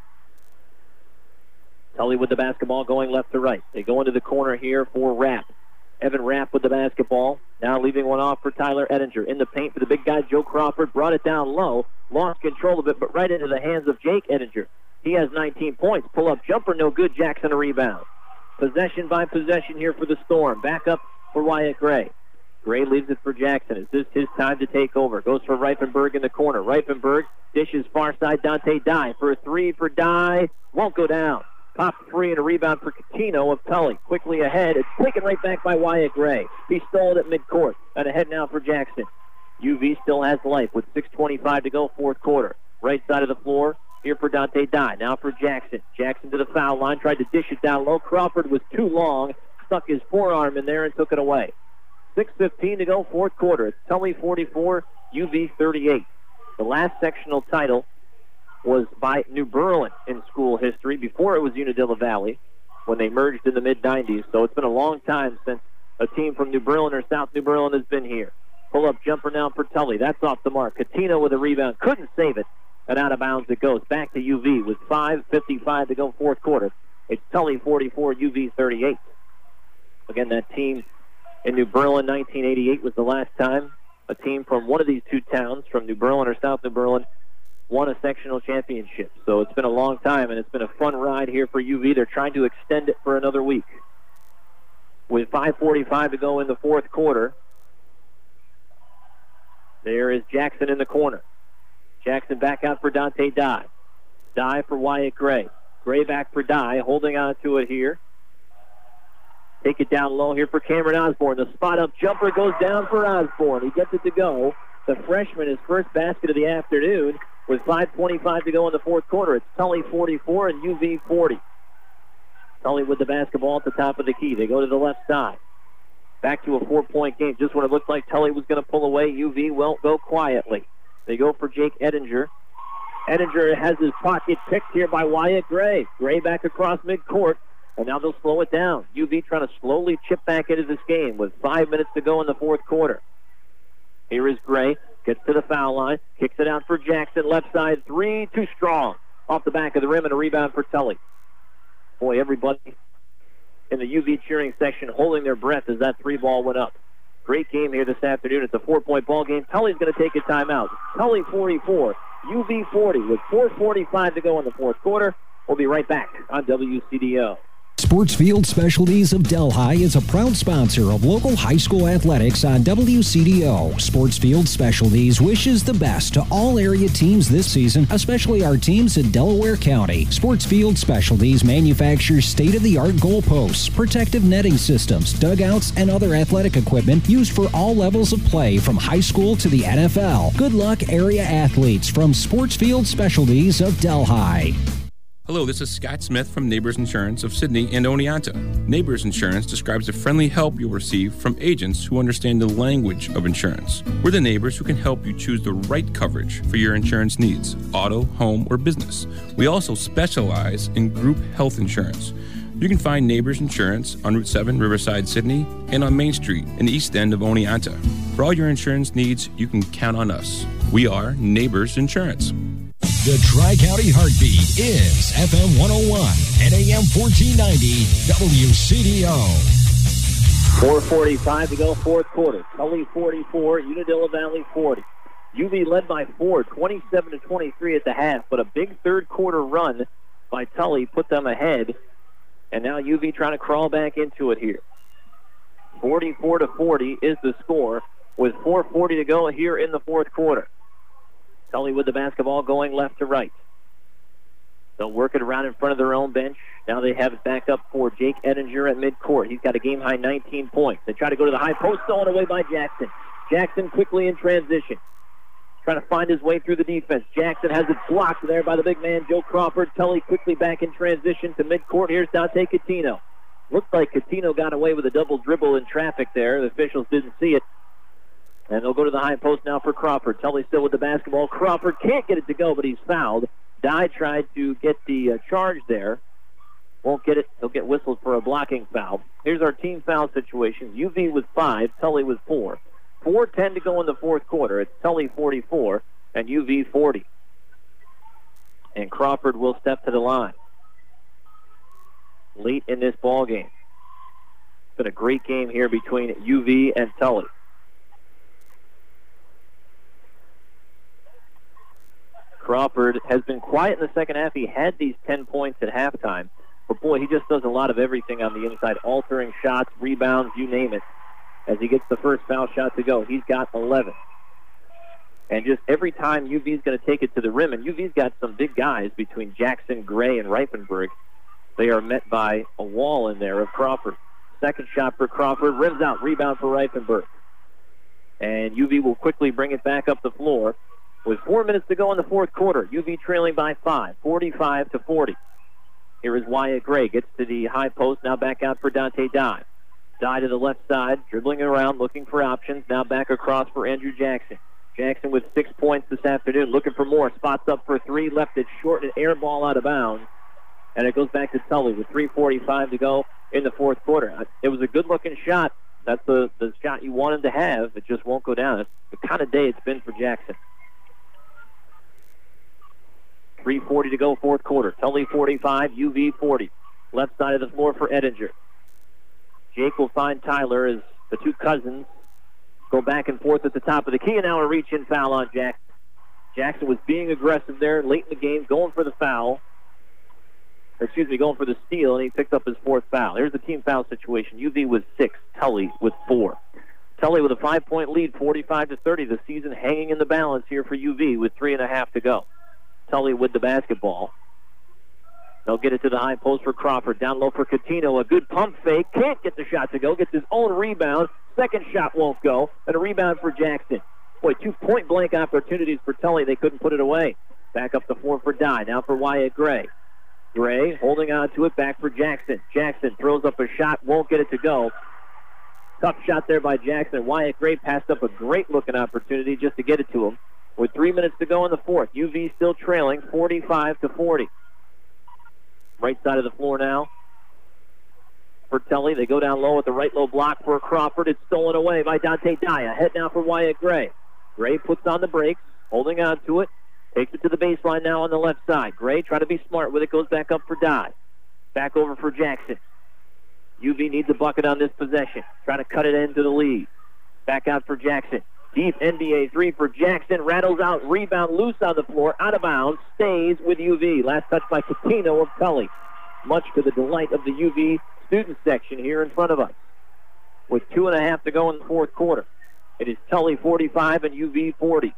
Tully with the basketball going left to right. They go into the corner here for Rapp. Evan Rapp with the basketball. Now leaving one off for Tyler Edinger. In the paint for the big guy, Joe Crawford. Brought it down low. Lost control of it, but right into the hands of Jake Edinger. He has 19 points. Pull-up jumper, no good. Jackson a rebound. Possession by possession here for the Storm. Back up for Wyatt Gray. Gray leaves it for Jackson. Is this his time to take over? Goes for Reifenberg in the corner. Reifenberg dishes far side. Dante Dye for a three for Dye. Won't go down. Pop free and a rebound for Catino of Tully. Quickly ahead. It's taken right back by Wyatt Gray. He stole it at midcourt. And ahead now for Jackson. UV still has life with 6:25 to go, fourth quarter. Right side of the floor. Here for Dante Dye. Now for Jackson. Jackson to the foul line. Tried to dish it down low. Crawford was too long. Stuck his forearm in there and took it away. 6:15 to go, fourth quarter. It's Tully 44, UV 38. The last sectional title was by New Berlin in school history. Before it was Unadilla Valley when they merged in the mid-90s. So it's been a long time since a team from New Berlin or South New Berlin has been here. Pull-up jumper now for Tully. That's off the mark. Catino with a rebound. Couldn't save it. And out of bounds it goes. Back to UV with 5:55 to go, fourth quarter. It's Tully 44, UV 38. Again, that team in New Berlin, 1988 was the last time a team from one of these two towns, from New Berlin or South New Berlin, won a sectional championship. So it's been a long time, and it's been a fun ride here for UV. They're trying to extend it for another week. With 5:45 to go in the fourth quarter, there is Jackson in the corner. Jackson back out for Dante Dye. Dye for Wyatt Gray. Gray back for Dye, holding on to it here. Take it down low here for Cameron Osborne. The spot-up jumper goes down for Osborne. He gets it to go. The freshman, his first basket of the afternoon, with 5:25 to go in the fourth quarter. It's Tully 44 and UV 40. Tully with the basketball at the top of the key. They go to the left side. Back to a 4-point game. Just when it looked like Tully was going to pull away, UV won't go quietly. They go for Jake Edinger. Edinger has his pocket picked here by Wyatt Gray. Gray back across midcourt, and now they'll slow it down. UV trying to slowly chip back into this game with 5 minutes to go in the fourth quarter. Here is Gray. Gets to the foul line. Kicks it out for Jackson. Left side three. Too strong. Off the back of the rim and a rebound for Tully. Boy, everybody in the UV cheering section holding their breath as that three ball went up. Great game here this afternoon. It's a 4-point ball game. Tully's going to take a timeout. Tully 44, UV 40 with 4:45 to go in the fourth quarter. We'll be right back on WCDO. Sportsfield Specialties of Delhi is a proud sponsor of local high school athletics on WCDO. Sportsfield Specialties wishes the best to all area teams this season, especially our teams in Delaware County. Sportsfield Specialties manufactures state-of-the-art goalposts, protective netting systems, dugouts, and other athletic equipment used for all levels of play from high school to the NFL. Good luck, area athletes, from Sportsfield Specialties of Delhi. Hello, this is Scott Smith from Neighbors Insurance of Sydney and Oneonta. Neighbors Insurance describes the friendly help you'll receive from agents who understand the language of insurance. We're the neighbors who can help you choose the right coverage for your insurance needs, auto, home, or business. We also specialize in group health insurance. You can find Neighbors Insurance on Route 7, Riverside, Sydney, and on Main Street in the east end of Oneonta. For all your insurance needs, you can count on us. We are Neighbors Insurance. The Tri-County Heartbeat is FM 101 and AM 1490 WCDO. 4:45 to go, fourth quarter. Tully 44, Unadilla Valley 40. UV led by 4, 27-23 at the half, but a big third quarter run by Tully put them ahead, and now UV trying to crawl back into it here. 44-40 is the score with 4:40 to go here in the fourth quarter. Tully with the basketball going left to right. They'll work it around in front of their own bench. Now they have it back up for Jake Edinger at midcourt. He's got a game-high 19 points. They try to go to the high post, stolen away by Jackson. Jackson quickly in transition. Trying to find his way through the defense. Jackson has it blocked there by the big man, Joe Crawford. Tully quickly back in transition to midcourt. Here's Dante Catino. Looks like Catino got away with a double dribble in traffic there. The officials didn't see it. And they'll go to the high post now for Crawford. Tully still with the basketball. Crawford can't get it to go, but he's fouled. Dye tried to get the charge there. Won't get it. He'll get whistled for a blocking foul. Here's our team foul situations. UV with 5, Tully with 4. 4:10 to go in the fourth quarter. It's Tully 44 and UV 40. And Crawford will step to the line late in this ball game. It's been a great game here between UV and Tully. Crawford has been quiet in the second half. He had these 10 points at halftime. But, boy, he just does a lot of everything on the inside, altering shots, rebounds, you name it. As he gets the first foul shot to go, he's got 11. And just every time UV's going to take it to the rim, and UV's got some big guys between Jackson, Gray, and Reifenberg, they are met by a wall in there of Crawford. Second shot for Crawford, rims out, rebound for Reifenberg. And UV will quickly bring it back up the floor. With 4 minutes to go in the fourth quarter, UV trailing by 5, 45-40. Here is Wyatt Gray, gets to the high post, now back out for Dante Dye. Dye to the left side, dribbling around, looking for options, now back across for Andrew Jackson. Jackson with 6 points this afternoon, looking for more, spots up for 3, left it short, an air ball out of bounds, and it goes back to Tully with 3:45 to go in the fourth quarter. It was a good-looking shot. That's the shot you want him to have. It just won't go down. It's the kind of day it's been for Jackson. 3:40 to go, fourth quarter. Tully 45, UV 40. Left side of the floor for Edinger. Jake will find Tyler as the two cousins go back and forth at the top of the key, and now a reach-in foul on Jackson. Jackson was being aggressive there late in the game, going for the foul. Going for the steal, and he picked up his 4th foul. Here's the team foul situation. UV with 6, Tully with 4. Tully with a 5-point lead, 45-30. The season hanging in the balance here for UV with 3.5 to go. Tully with the basketball. They'll get it to the high post for Crawford. Down low for Coutinho. A good pump fake. Can't get the shot to go. Gets his own rebound. Second shot won't go. And a rebound for Jackson. Boy, 2 point-blank opportunities for Tully. They couldn't put it away. Back up the floor for Dye. Now for Wyatt Gray. Gray holding on to it. Back for Jackson. Jackson throws up a shot. Won't get it to go. Tough shot there by Jackson. Wyatt Gray passed up a great-looking opportunity just to get it to him. With 3 minutes to go in the 4th. UV still trailing 45-40. Right side of the floor now for Tully. They go down low with the right low block for Crawford. It's stolen away by Dante Dye. Ahead now for Wyatt Gray. Gray puts on the brakes, holding on to it. Takes it to the baseline now on the left side. Gray trying to be smart with it. Goes back up for Dye. Back over for Jackson. UV needs a bucket on this possession. Trying to cut it into the lead. Back out for Jackson. Deep NBA 3 for Jackson. Rattles out. Rebound loose on the floor. Out of bounds. Stays with UV. Last touch by Coutinho of Tully. Much to the delight of the UV student section here in front of us. With 2.5 to go in the 4th quarter. It is Tully 45 and UV 40.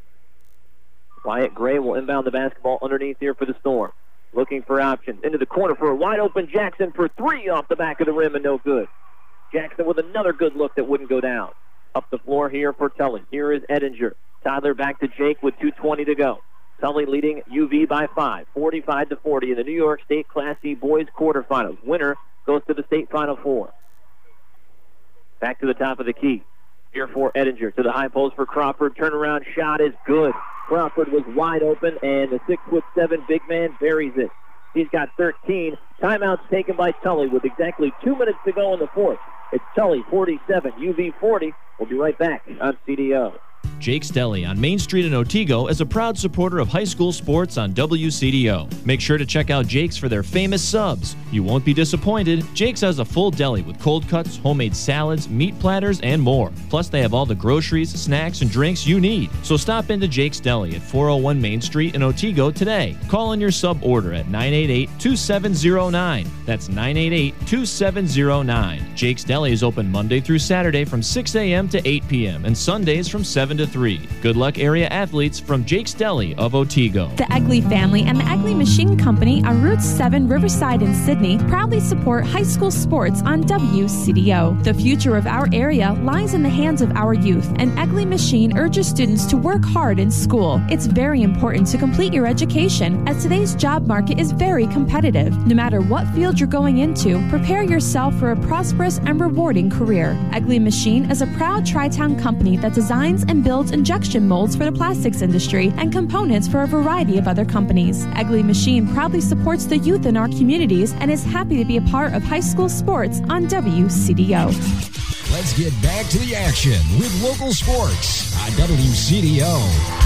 Wyatt Gray will inbound the basketball underneath here for the Storm. Looking for options. Into the corner for a wide open Jackson for 3 off the back of the rim and no good. Jackson with another good look that wouldn't go down. Up the floor here for Tully. Here is Edinger. Tyler back to Jake with 2:20 to go. Tully leading UV by 5, 45-40 in the New York State Class C boys quarterfinals. Winner goes to the state Final Four. Back to the top of the key. Here for Edinger to the high post for Crawford. Turnaround shot is good. Crawford was wide open, and the 6'7" big man buries it. He's got 13. Timeouts taken by Tully with exactly 2 minutes to go in the 4th. It's Tully 47, UV 40. We'll be right back on CDO. Jake's Deli on Main Street in Otsego is a proud supporter of high school sports on WCDO. Make sure to check out Jake's for their famous subs. You won't be disappointed. Jake's has a full deli with cold cuts, homemade salads, meat platters, and more. Plus, they have all the groceries, snacks, and drinks you need. So stop into Jake's Deli at 401 Main Street in Otsego today. Call in your sub order at 988-2709. That's 988-2709. Jake's Deli is open Monday through Saturday from 6 a.m. to 8 p.m. and Sundays from 7 to 3. Good luck, area athletes from Jake's Deli of Otsego. The Egley family and the Egley Machine Company on Route 7 Riverside in Sydney proudly support high school sports on WCDO. The future of our area lies in the hands of our youth, and Egley Machine urges students to work hard in school. It's very important to complete your education, as today's job market is very competitive. No matter what field you're going into, prepare yourself for a prosperous and rewarding career. Egley Machine is a proud Tri-Town company that designs and builds injection molds for the plastics industry and components for a variety of other companies. Egley Machine proudly supports the youth in our communities and is happy to be a part of high school sports on WCDO. Let's get back to the action with local sports on WCDO.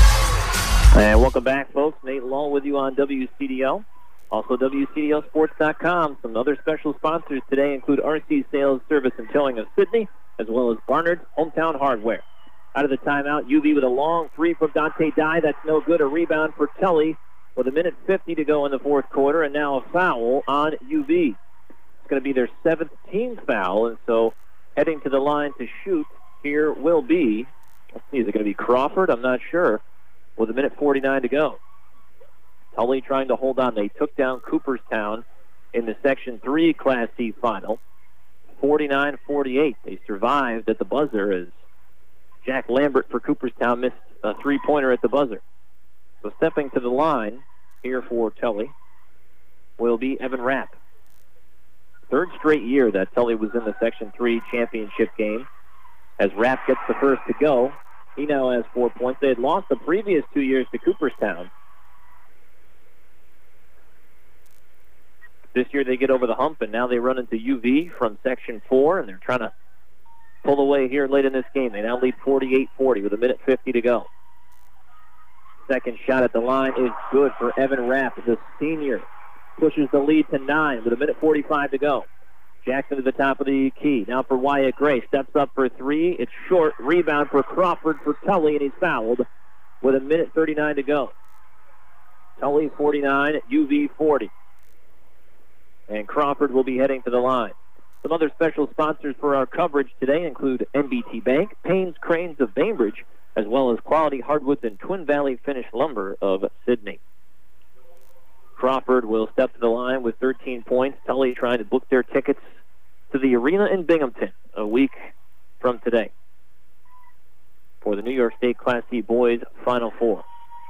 And welcome back, folks. Nate Lull with you on WCDO. Also, WCDOsports.com. Some other special sponsors today include RC Sales, Service, and Towing of Sydney, as well as Barnard's Hometown Hardware. Out of the timeout, UV with a long 3 from Dante Dye. That's no good. A rebound for Tully with 1:50 to go in the 4th quarter, and now a foul on UV. It's going to be their 7th team foul, and so heading to the line to shoot here will be, let's see, is it going to be Crawford? I'm not sure. With 1:49 to go. Tully trying to hold on. They took down Cooperstown in the Section 3 Class C final, 49-48. They survived at the buzzer as Jack Lambert for Cooperstown missed a three-pointer at the buzzer. So stepping to the line here for Tully will be Evan Rapp. 3rd straight year that Tully was in the Section 3 championship game. As Rapp gets the first to go, he now has 4 points. They had lost the previous 2 years to Cooperstown. This year they get over the hump, and now they run into UV from Section 4, and they're trying to pull away here late in this game. They now lead 48-40 with 1:50 to go. Second shot at the line is good for Evan Rapp. The senior pushes the lead to 9 with 1:45 to go. Jackson to the top of the key. Now for Wyatt Gray. Steps up for 3. It's short. Rebound for Crawford for Tully, and he's fouled. with 1:39 to go. Tully 49, UV 40. And Crawford will be heading to the line. Some other special sponsors for our coverage today include NBT Bank, Paynes Cranes of Bainbridge, as well as Quality Hardwoods and Twin Valley Finished Lumber of Sidney. Crawford will step to the line with 13 points. Tully trying to book their tickets to the arena in Binghamton a week from today for the New York State Class C Boys Final Four.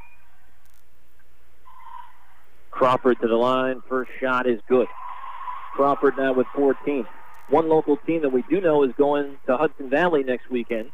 Crawford to the line. First shot is good. Crawford now with 14. One local team that we do know is going to Hudson Valley next weekend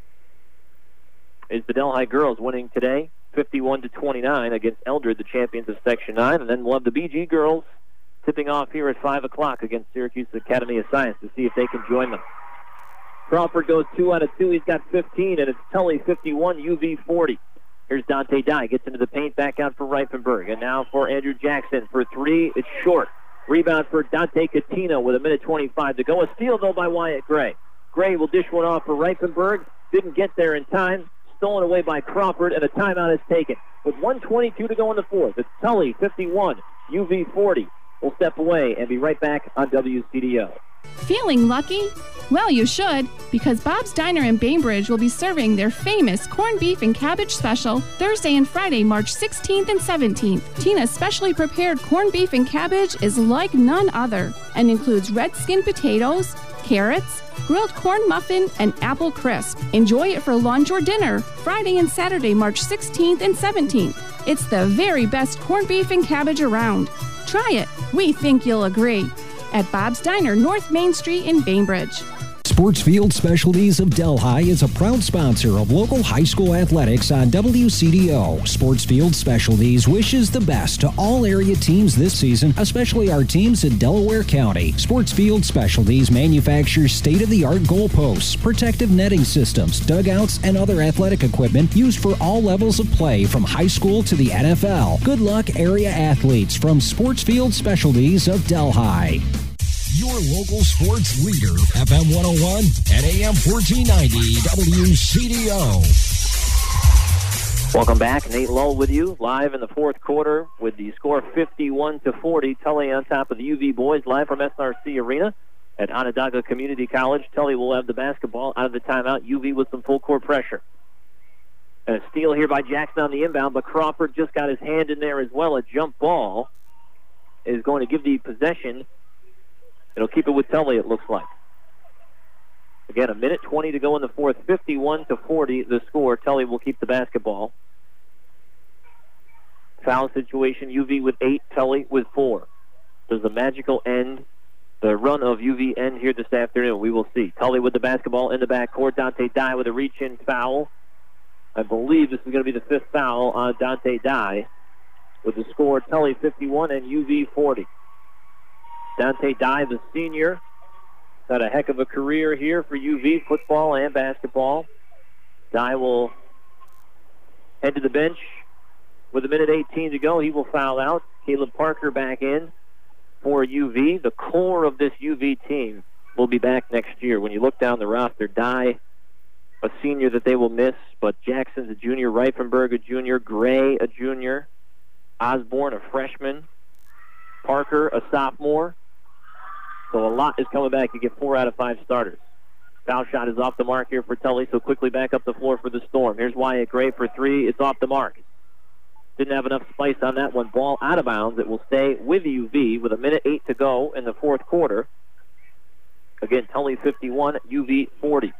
is the Delhi girls, winning today 51-29 against Eldred, the champions of Section 9. And then we'll have the BG girls tipping off here at 5 o'clock against Syracuse Academy of Science to see if they can join them. Crawford goes 2 out of 2. He's got 15, and it's Tully 51, UV 40. Here's Dante Dye. Gets into the paint, back out for Reifenberg. And now for Andrew Jackson for 3. It's short. Rebound for Dante Catino with 1:25 to go. A steal, though, by Wyatt Gray. Gray will dish one off for Reifenberg. Didn't get there in time. Stolen away by Crawford, and a timeout is taken. With 1:22 to go in the fourth, it's Tully 51, UV 40. We'll step away and be right back on WCDO. Feeling lucky? Well, you should, because Bob's Diner in Bainbridge will be serving their famous corned beef and cabbage special Thursday and Friday, March 16th and 17th. Tina's specially prepared corned beef and cabbage is like none other and includes red skin potatoes, carrots, grilled corn muffin, and apple crisp. Enjoy it for lunch or dinner Friday and Saturday, March 16th and 17th. It's the very best corned beef and cabbage around. Try it. We think you'll agree. At Bob's Diner, North Main Street in Bainbridge. Sportsfield Specialties of Delhi is a proud sponsor of local high school athletics on WCDO. Sportsfield Specialties wishes the best to all area teams this season, especially our teams in Delaware County. Sportsfield Specialties manufactures state-of-the-art goalposts, protective netting systems, dugouts, and other athletic equipment used for all levels of play from high school to the NFL. Good luck, area athletes, from Sportsfield Specialties of Delhi. Your local sports leader, FM 101 and AM 1490 WCDO. Welcome back. Nate Lull with you live in the fourth quarter with the score 51-40. Tully on top of the UV boys live from SRC Arena at Onondaga Community College. Tully will have the basketball out of the timeout. UV with some full court pressure. And a steal here by Jackson on the inbound, but Crawford just got his hand in there as well. A jump ball is going to give the possession. It'll keep it with Tully, it looks like. Again, 1:20 to go in the fourth. 51-40 the score. Tully will keep the basketball. Foul situation, UV with 8, Tully with 4. Does the magical end, the run of UV end here this afternoon? We will see. Tully with the basketball in the backcourt. Dante Dye with a reach-in foul. I believe this is going to be the 5th foul on Dante Dye. With the score, Tully 51 and UV 40. Dante Dye, the senior, had a heck of a career here for UV, football and basketball. Dye will head to the bench with 1:18 to go. He will foul out. Caleb Parker back in for UV. The core of this UV team will be back next year. When you look down the roster, Dye, a senior that they will miss, but Jackson's a junior, Reifenberg a junior, Gray a junior, Osborne a freshman, Parker a sophomore. So a lot is coming back. You get 4 out of 5 starters. Foul shot is off the mark here for Tully, so quickly back up the floor for the Storm. Here's Wyatt Gray for 3. It's off the mark. Didn't have enough spice on that one. Ball out of bounds. It will stay with UV with 1:08 to go in the fourth quarter. Again, Tully 51, UV 40.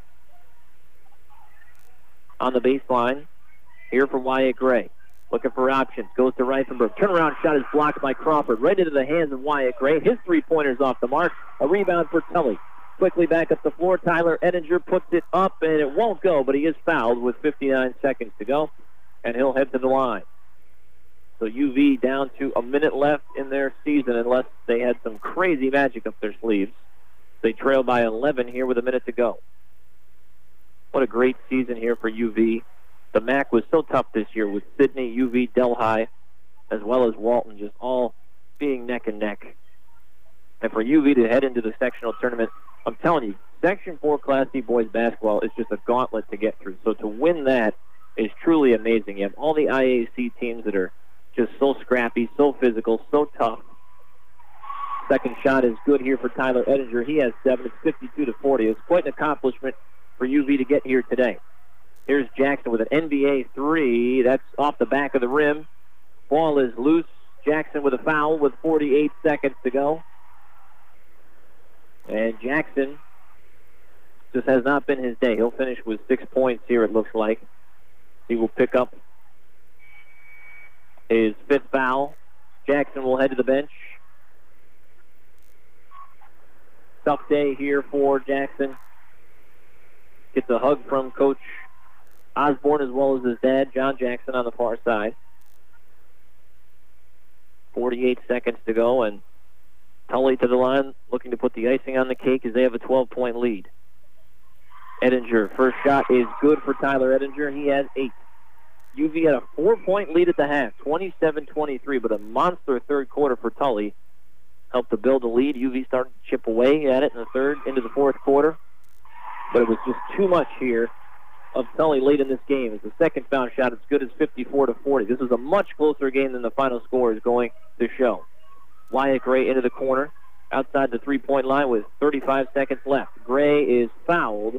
On the baseline, here for Wyatt Gray. Looking for options. Goes to Reifenberg. Turnaround shot is blocked by Crawford. Right into the hands of Wyatt Gray. His 3-pointer's off the mark. A rebound for Tully. Quickly back up the floor. Tyler Ettinger puts it up, and it won't go, but he is fouled with 59 seconds to go, and he'll head to the line. So UV down to a minute left in their season, unless they had some crazy magic up their sleeves. They trail by 11 here with a minute to go. What a great season here for UV. The MAC was so tough this year with Sidney, UV, Delhi, as well as Walton, just all being neck and neck. And for UV to head into the sectional tournament, I'm telling you, Section 4 Class D boys basketball is just a gauntlet to get through. So to win that is truly amazing. You have all the IAC teams that are just so scrappy, so physical, so tough. Second shot is good here for Tyler Ettinger. He has 7. It's 52-40. It's quite an accomplishment for UV to get here today. Here's Jackson with an NBA three. That's off the back of the rim. Ball is loose. Jackson with a foul with 48 seconds to go. And Jackson just has not been his day. He'll finish with 6 points here, it looks like. He will pick up his 5th foul. Jackson will head to the bench. Tough day here for Jackson. Gets a hug from Coach Osborne as well as his dad, John Jackson, on the far side. 48 seconds to go, and Tully to the line, looking to put the icing on the cake as they have a 12-point lead. Ettinger, first shot is good for Tyler Ettinger. He has 8. UV had a 4-point lead at the half, 27-23, but a monster third quarter for Tully. Helped to build a lead. UV started to chip away at it in the third, into the fourth quarter. But it was just too much here of Tully late in this game. As the second foul shot, it's good as 54-40. This is a much closer game than the final score is going to show. Wyatt Gray into the corner, outside the three-point line with 35 seconds left. Gray is fouled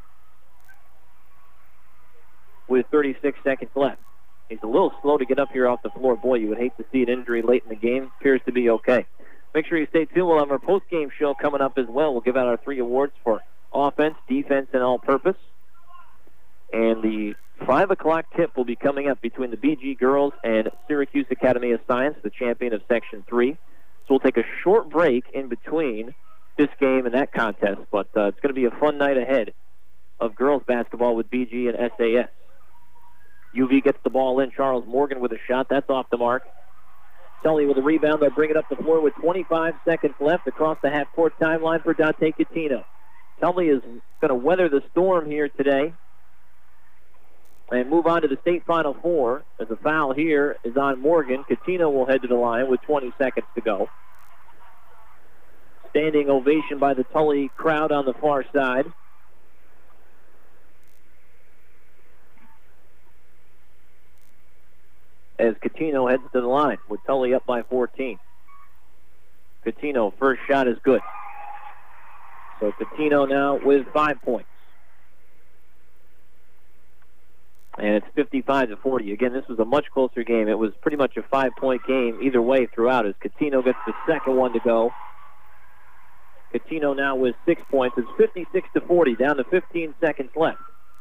with 36 seconds left. He's a little slow to get up here off the floor. Boy, you would hate to see an injury late in the game. Appears to be okay. Make sure you stay tuned. We'll have our post-game show coming up as well. We'll give out our 3 awards for offense, defense, and all-purpose. And the 5 o'clock tip will be coming up between the BG girls and Syracuse Academy of Science, the champion of Section 3. So we'll take a short break in between this game and that contest, but it's going to be a fun night ahead of girls basketball with BG and SAS. UV gets the ball in. Charles Morgan with a shot. That's off the mark. Tully with a rebound. They'll bring it up the floor with 25 seconds left across the half-court timeline for Dante Catino. Tully is going to weather the storm here today and move on to the state Final Four. As a foul here is on Morgan. Catino will head to the line with 20 seconds to go. Standing ovation by the Tully crowd on the far side. As Catino heads to the line with Tully up by 14. Catino, first shot is good. So Catino now with 5 points. And it's 55-40. Again, this was a much closer game. It was pretty much a 5-point game either way throughout as Catino gets the second one to go. Catino now with 6 points. It's 56-40, down to 15 seconds left.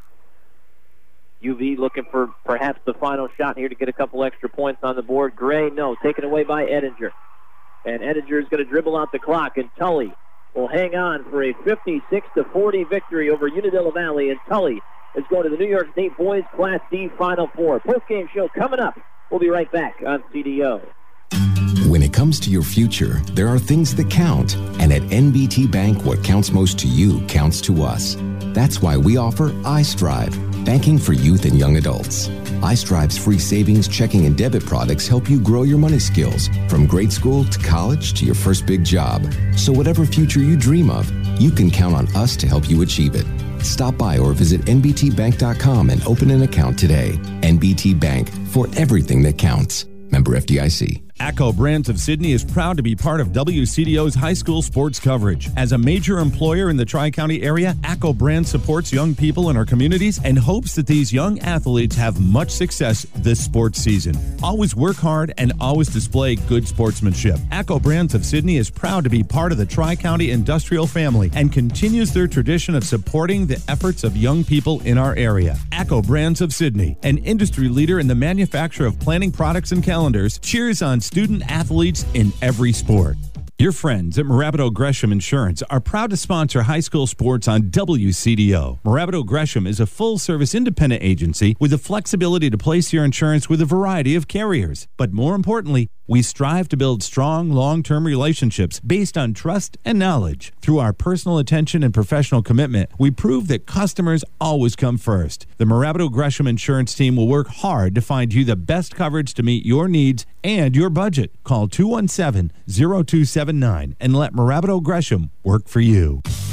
UV looking for perhaps the final shot here to get a couple extra points on the board. Gray, no, taken away by Ettinger. And Ettinger is going to dribble out the clock, and Tully will hang on for a 56-40 victory over Unadilla Valley, and Tully is going to the New York State Boys Class D Final Four. Post-game show coming up. We'll be right back on CDO. When it comes to your future, there are things that count. And at NBT Bank, what counts most to you counts to us. That's why we offer iStrive, banking for youth and young adults. iStrive's free savings, checking, and debit products help you grow your money skills from grade school to college to your first big job. So whatever future you dream of, you can count on us to help you achieve it. Stop by or visit nbtbank.com and open an account today. NBT Bank, for everything that counts. Member FDIC. ACCO Brands of Sydney is proud to be part of WCDO's high school sports coverage. As a major employer in the Tri-County area, ACCO Brands supports young people in our communities and hopes that these young athletes have much success this sports season. Always work hard and always display good sportsmanship. ACCO Brands of Sydney is proud to be part of the Tri-County industrial family and continues their tradition of supporting the efforts of young people in our area. ACCO Brands of Sydney, an industry leader in the manufacture of planning products and calendars, cheers on student athletes in every sport. Your friends at Morabito Gresham Insurance are proud to sponsor high school sports on WCDO. Morabito Gresham is a full-service independent agency with the flexibility to place your insurance with a variety of carriers. But more importantly, we strive to build strong, long-term relationships based on trust and knowledge. Through our personal attention and professional commitment, we prove that customers always come first. The Morabito Gresham Insurance team will work hard to find you the best coverage to meet your needs and your budget. Call 217-0279 and let Morabito Gresham work for you.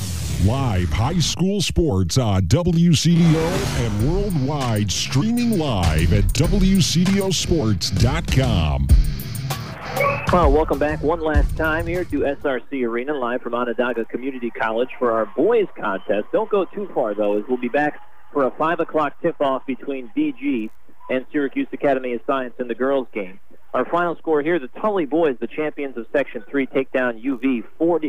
Live high school sports on WCDO and worldwide, streaming live at WCDOsports.com. Well, welcome back one last time here to SRC Arena, live from Onondaga Community College for our boys contest. Don't go too far, though, as we'll be back for a 5 o'clock tip-off between BG and Syracuse Academy of Science in the girls' game. Our final score here, the Tully boys, the champions of Section 3, take down UV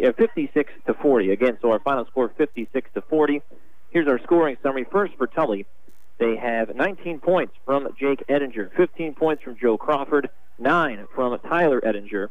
56-40. Again, so our final score, 56-40. Here's our scoring summary. First for Tully, they have 19 points from Jake Edinger, 15 points from Joe Crawford, 9 from Tyler Edinger,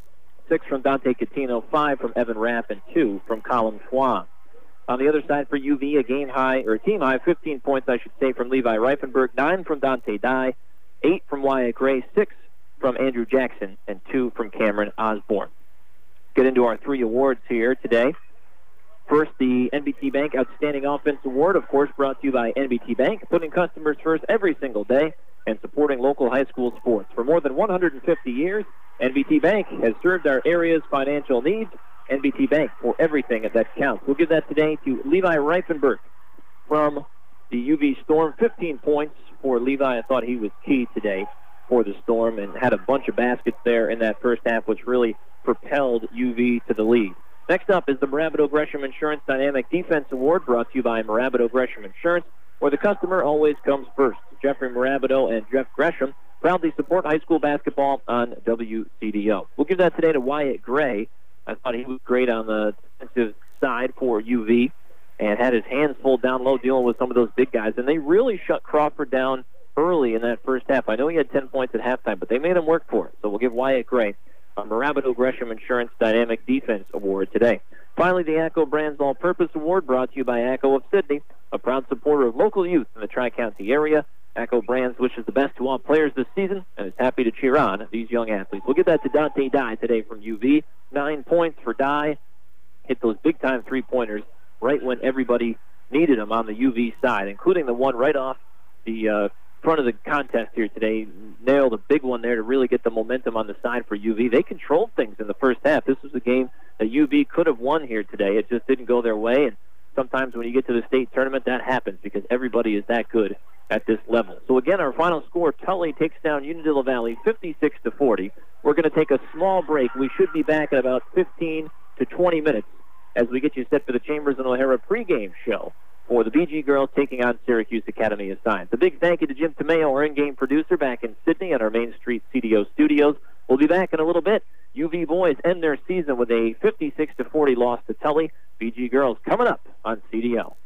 6 from Dante Catino, 5 from Evan Rapp, and 2 from Colin Schwab. On the other side for UV, a team high, 15 points, I should say, from Levi Reifenberg, 9 from Dante Dye, 8 from Wyatt Gray, 6 from Andrew Jackson, and 2 from Cameron Osborne. Get into our 3 awards here today. First, the NBT Bank Outstanding Offense Award, of course, brought to you by NBT Bank, putting customers first every single day and supporting local high school sports. For more than 150 years, NBT Bank has served our area's financial needs. NBT Bank, for everything that counts. We'll give that today to Levi Reifenberg from the UV Storm. 15 points for Levi. I thought he was key today for the Storm and had a bunch of baskets there in that first half, which really propelled UV to the lead. Next up is the Marabito Gresham Insurance Dynamic Defense Award, brought to you by Marabito Gresham Insurance, where the customer always comes first. Jeffrey Marabito and Jeff Gresham proudly support high school basketball on WCDO. We'll give that today to Wyatt Gray. I thought he was great on the defensive side for UV and had his hands full down low dealing with some of those big guys. And they really shut Crawford down early in that first half. I know he had 10 points at halftime, but they made him work for it. So we'll give Wyatt Gray a Marabito Gresham Insurance Dynamic Defense Award today. Finally, the ACCO Brands All-Purpose Award, brought to you by ACCO of Sidney, a proud supporter of local youth in the Tri-County area. ACCO Brands wishes the best to all players this season and is happy to cheer on these young athletes. We'll give that to Dante Dye today from UV. 9 points for Dye. Hit those big-time three-pointers right when everybody needed them on the UV side, including the one right off the front of the contest here today. Nailed a big one there to really get the momentum on the side for UV. They controlled things in the first half. This was a game that UV could have won here today. It just didn't go their way, and sometimes when you get to the state tournament, that happens because everybody is that good at this level. So again, our final score, Tully takes down Unadilla Valley 56-40. We're going to take a small break. We should be back in about 15 to 20 minutes as we get you set for the Chambers and O'Hara pregame show for the BG girls taking on Syracuse Academy of Science. A big thank you to Jim Tomeo, our in-game producer back in Sydney at our Main Street CDO studios. We'll be back in a little bit. UV boys end their season with a 56-40 loss to Tully. BG girls coming up on CDO.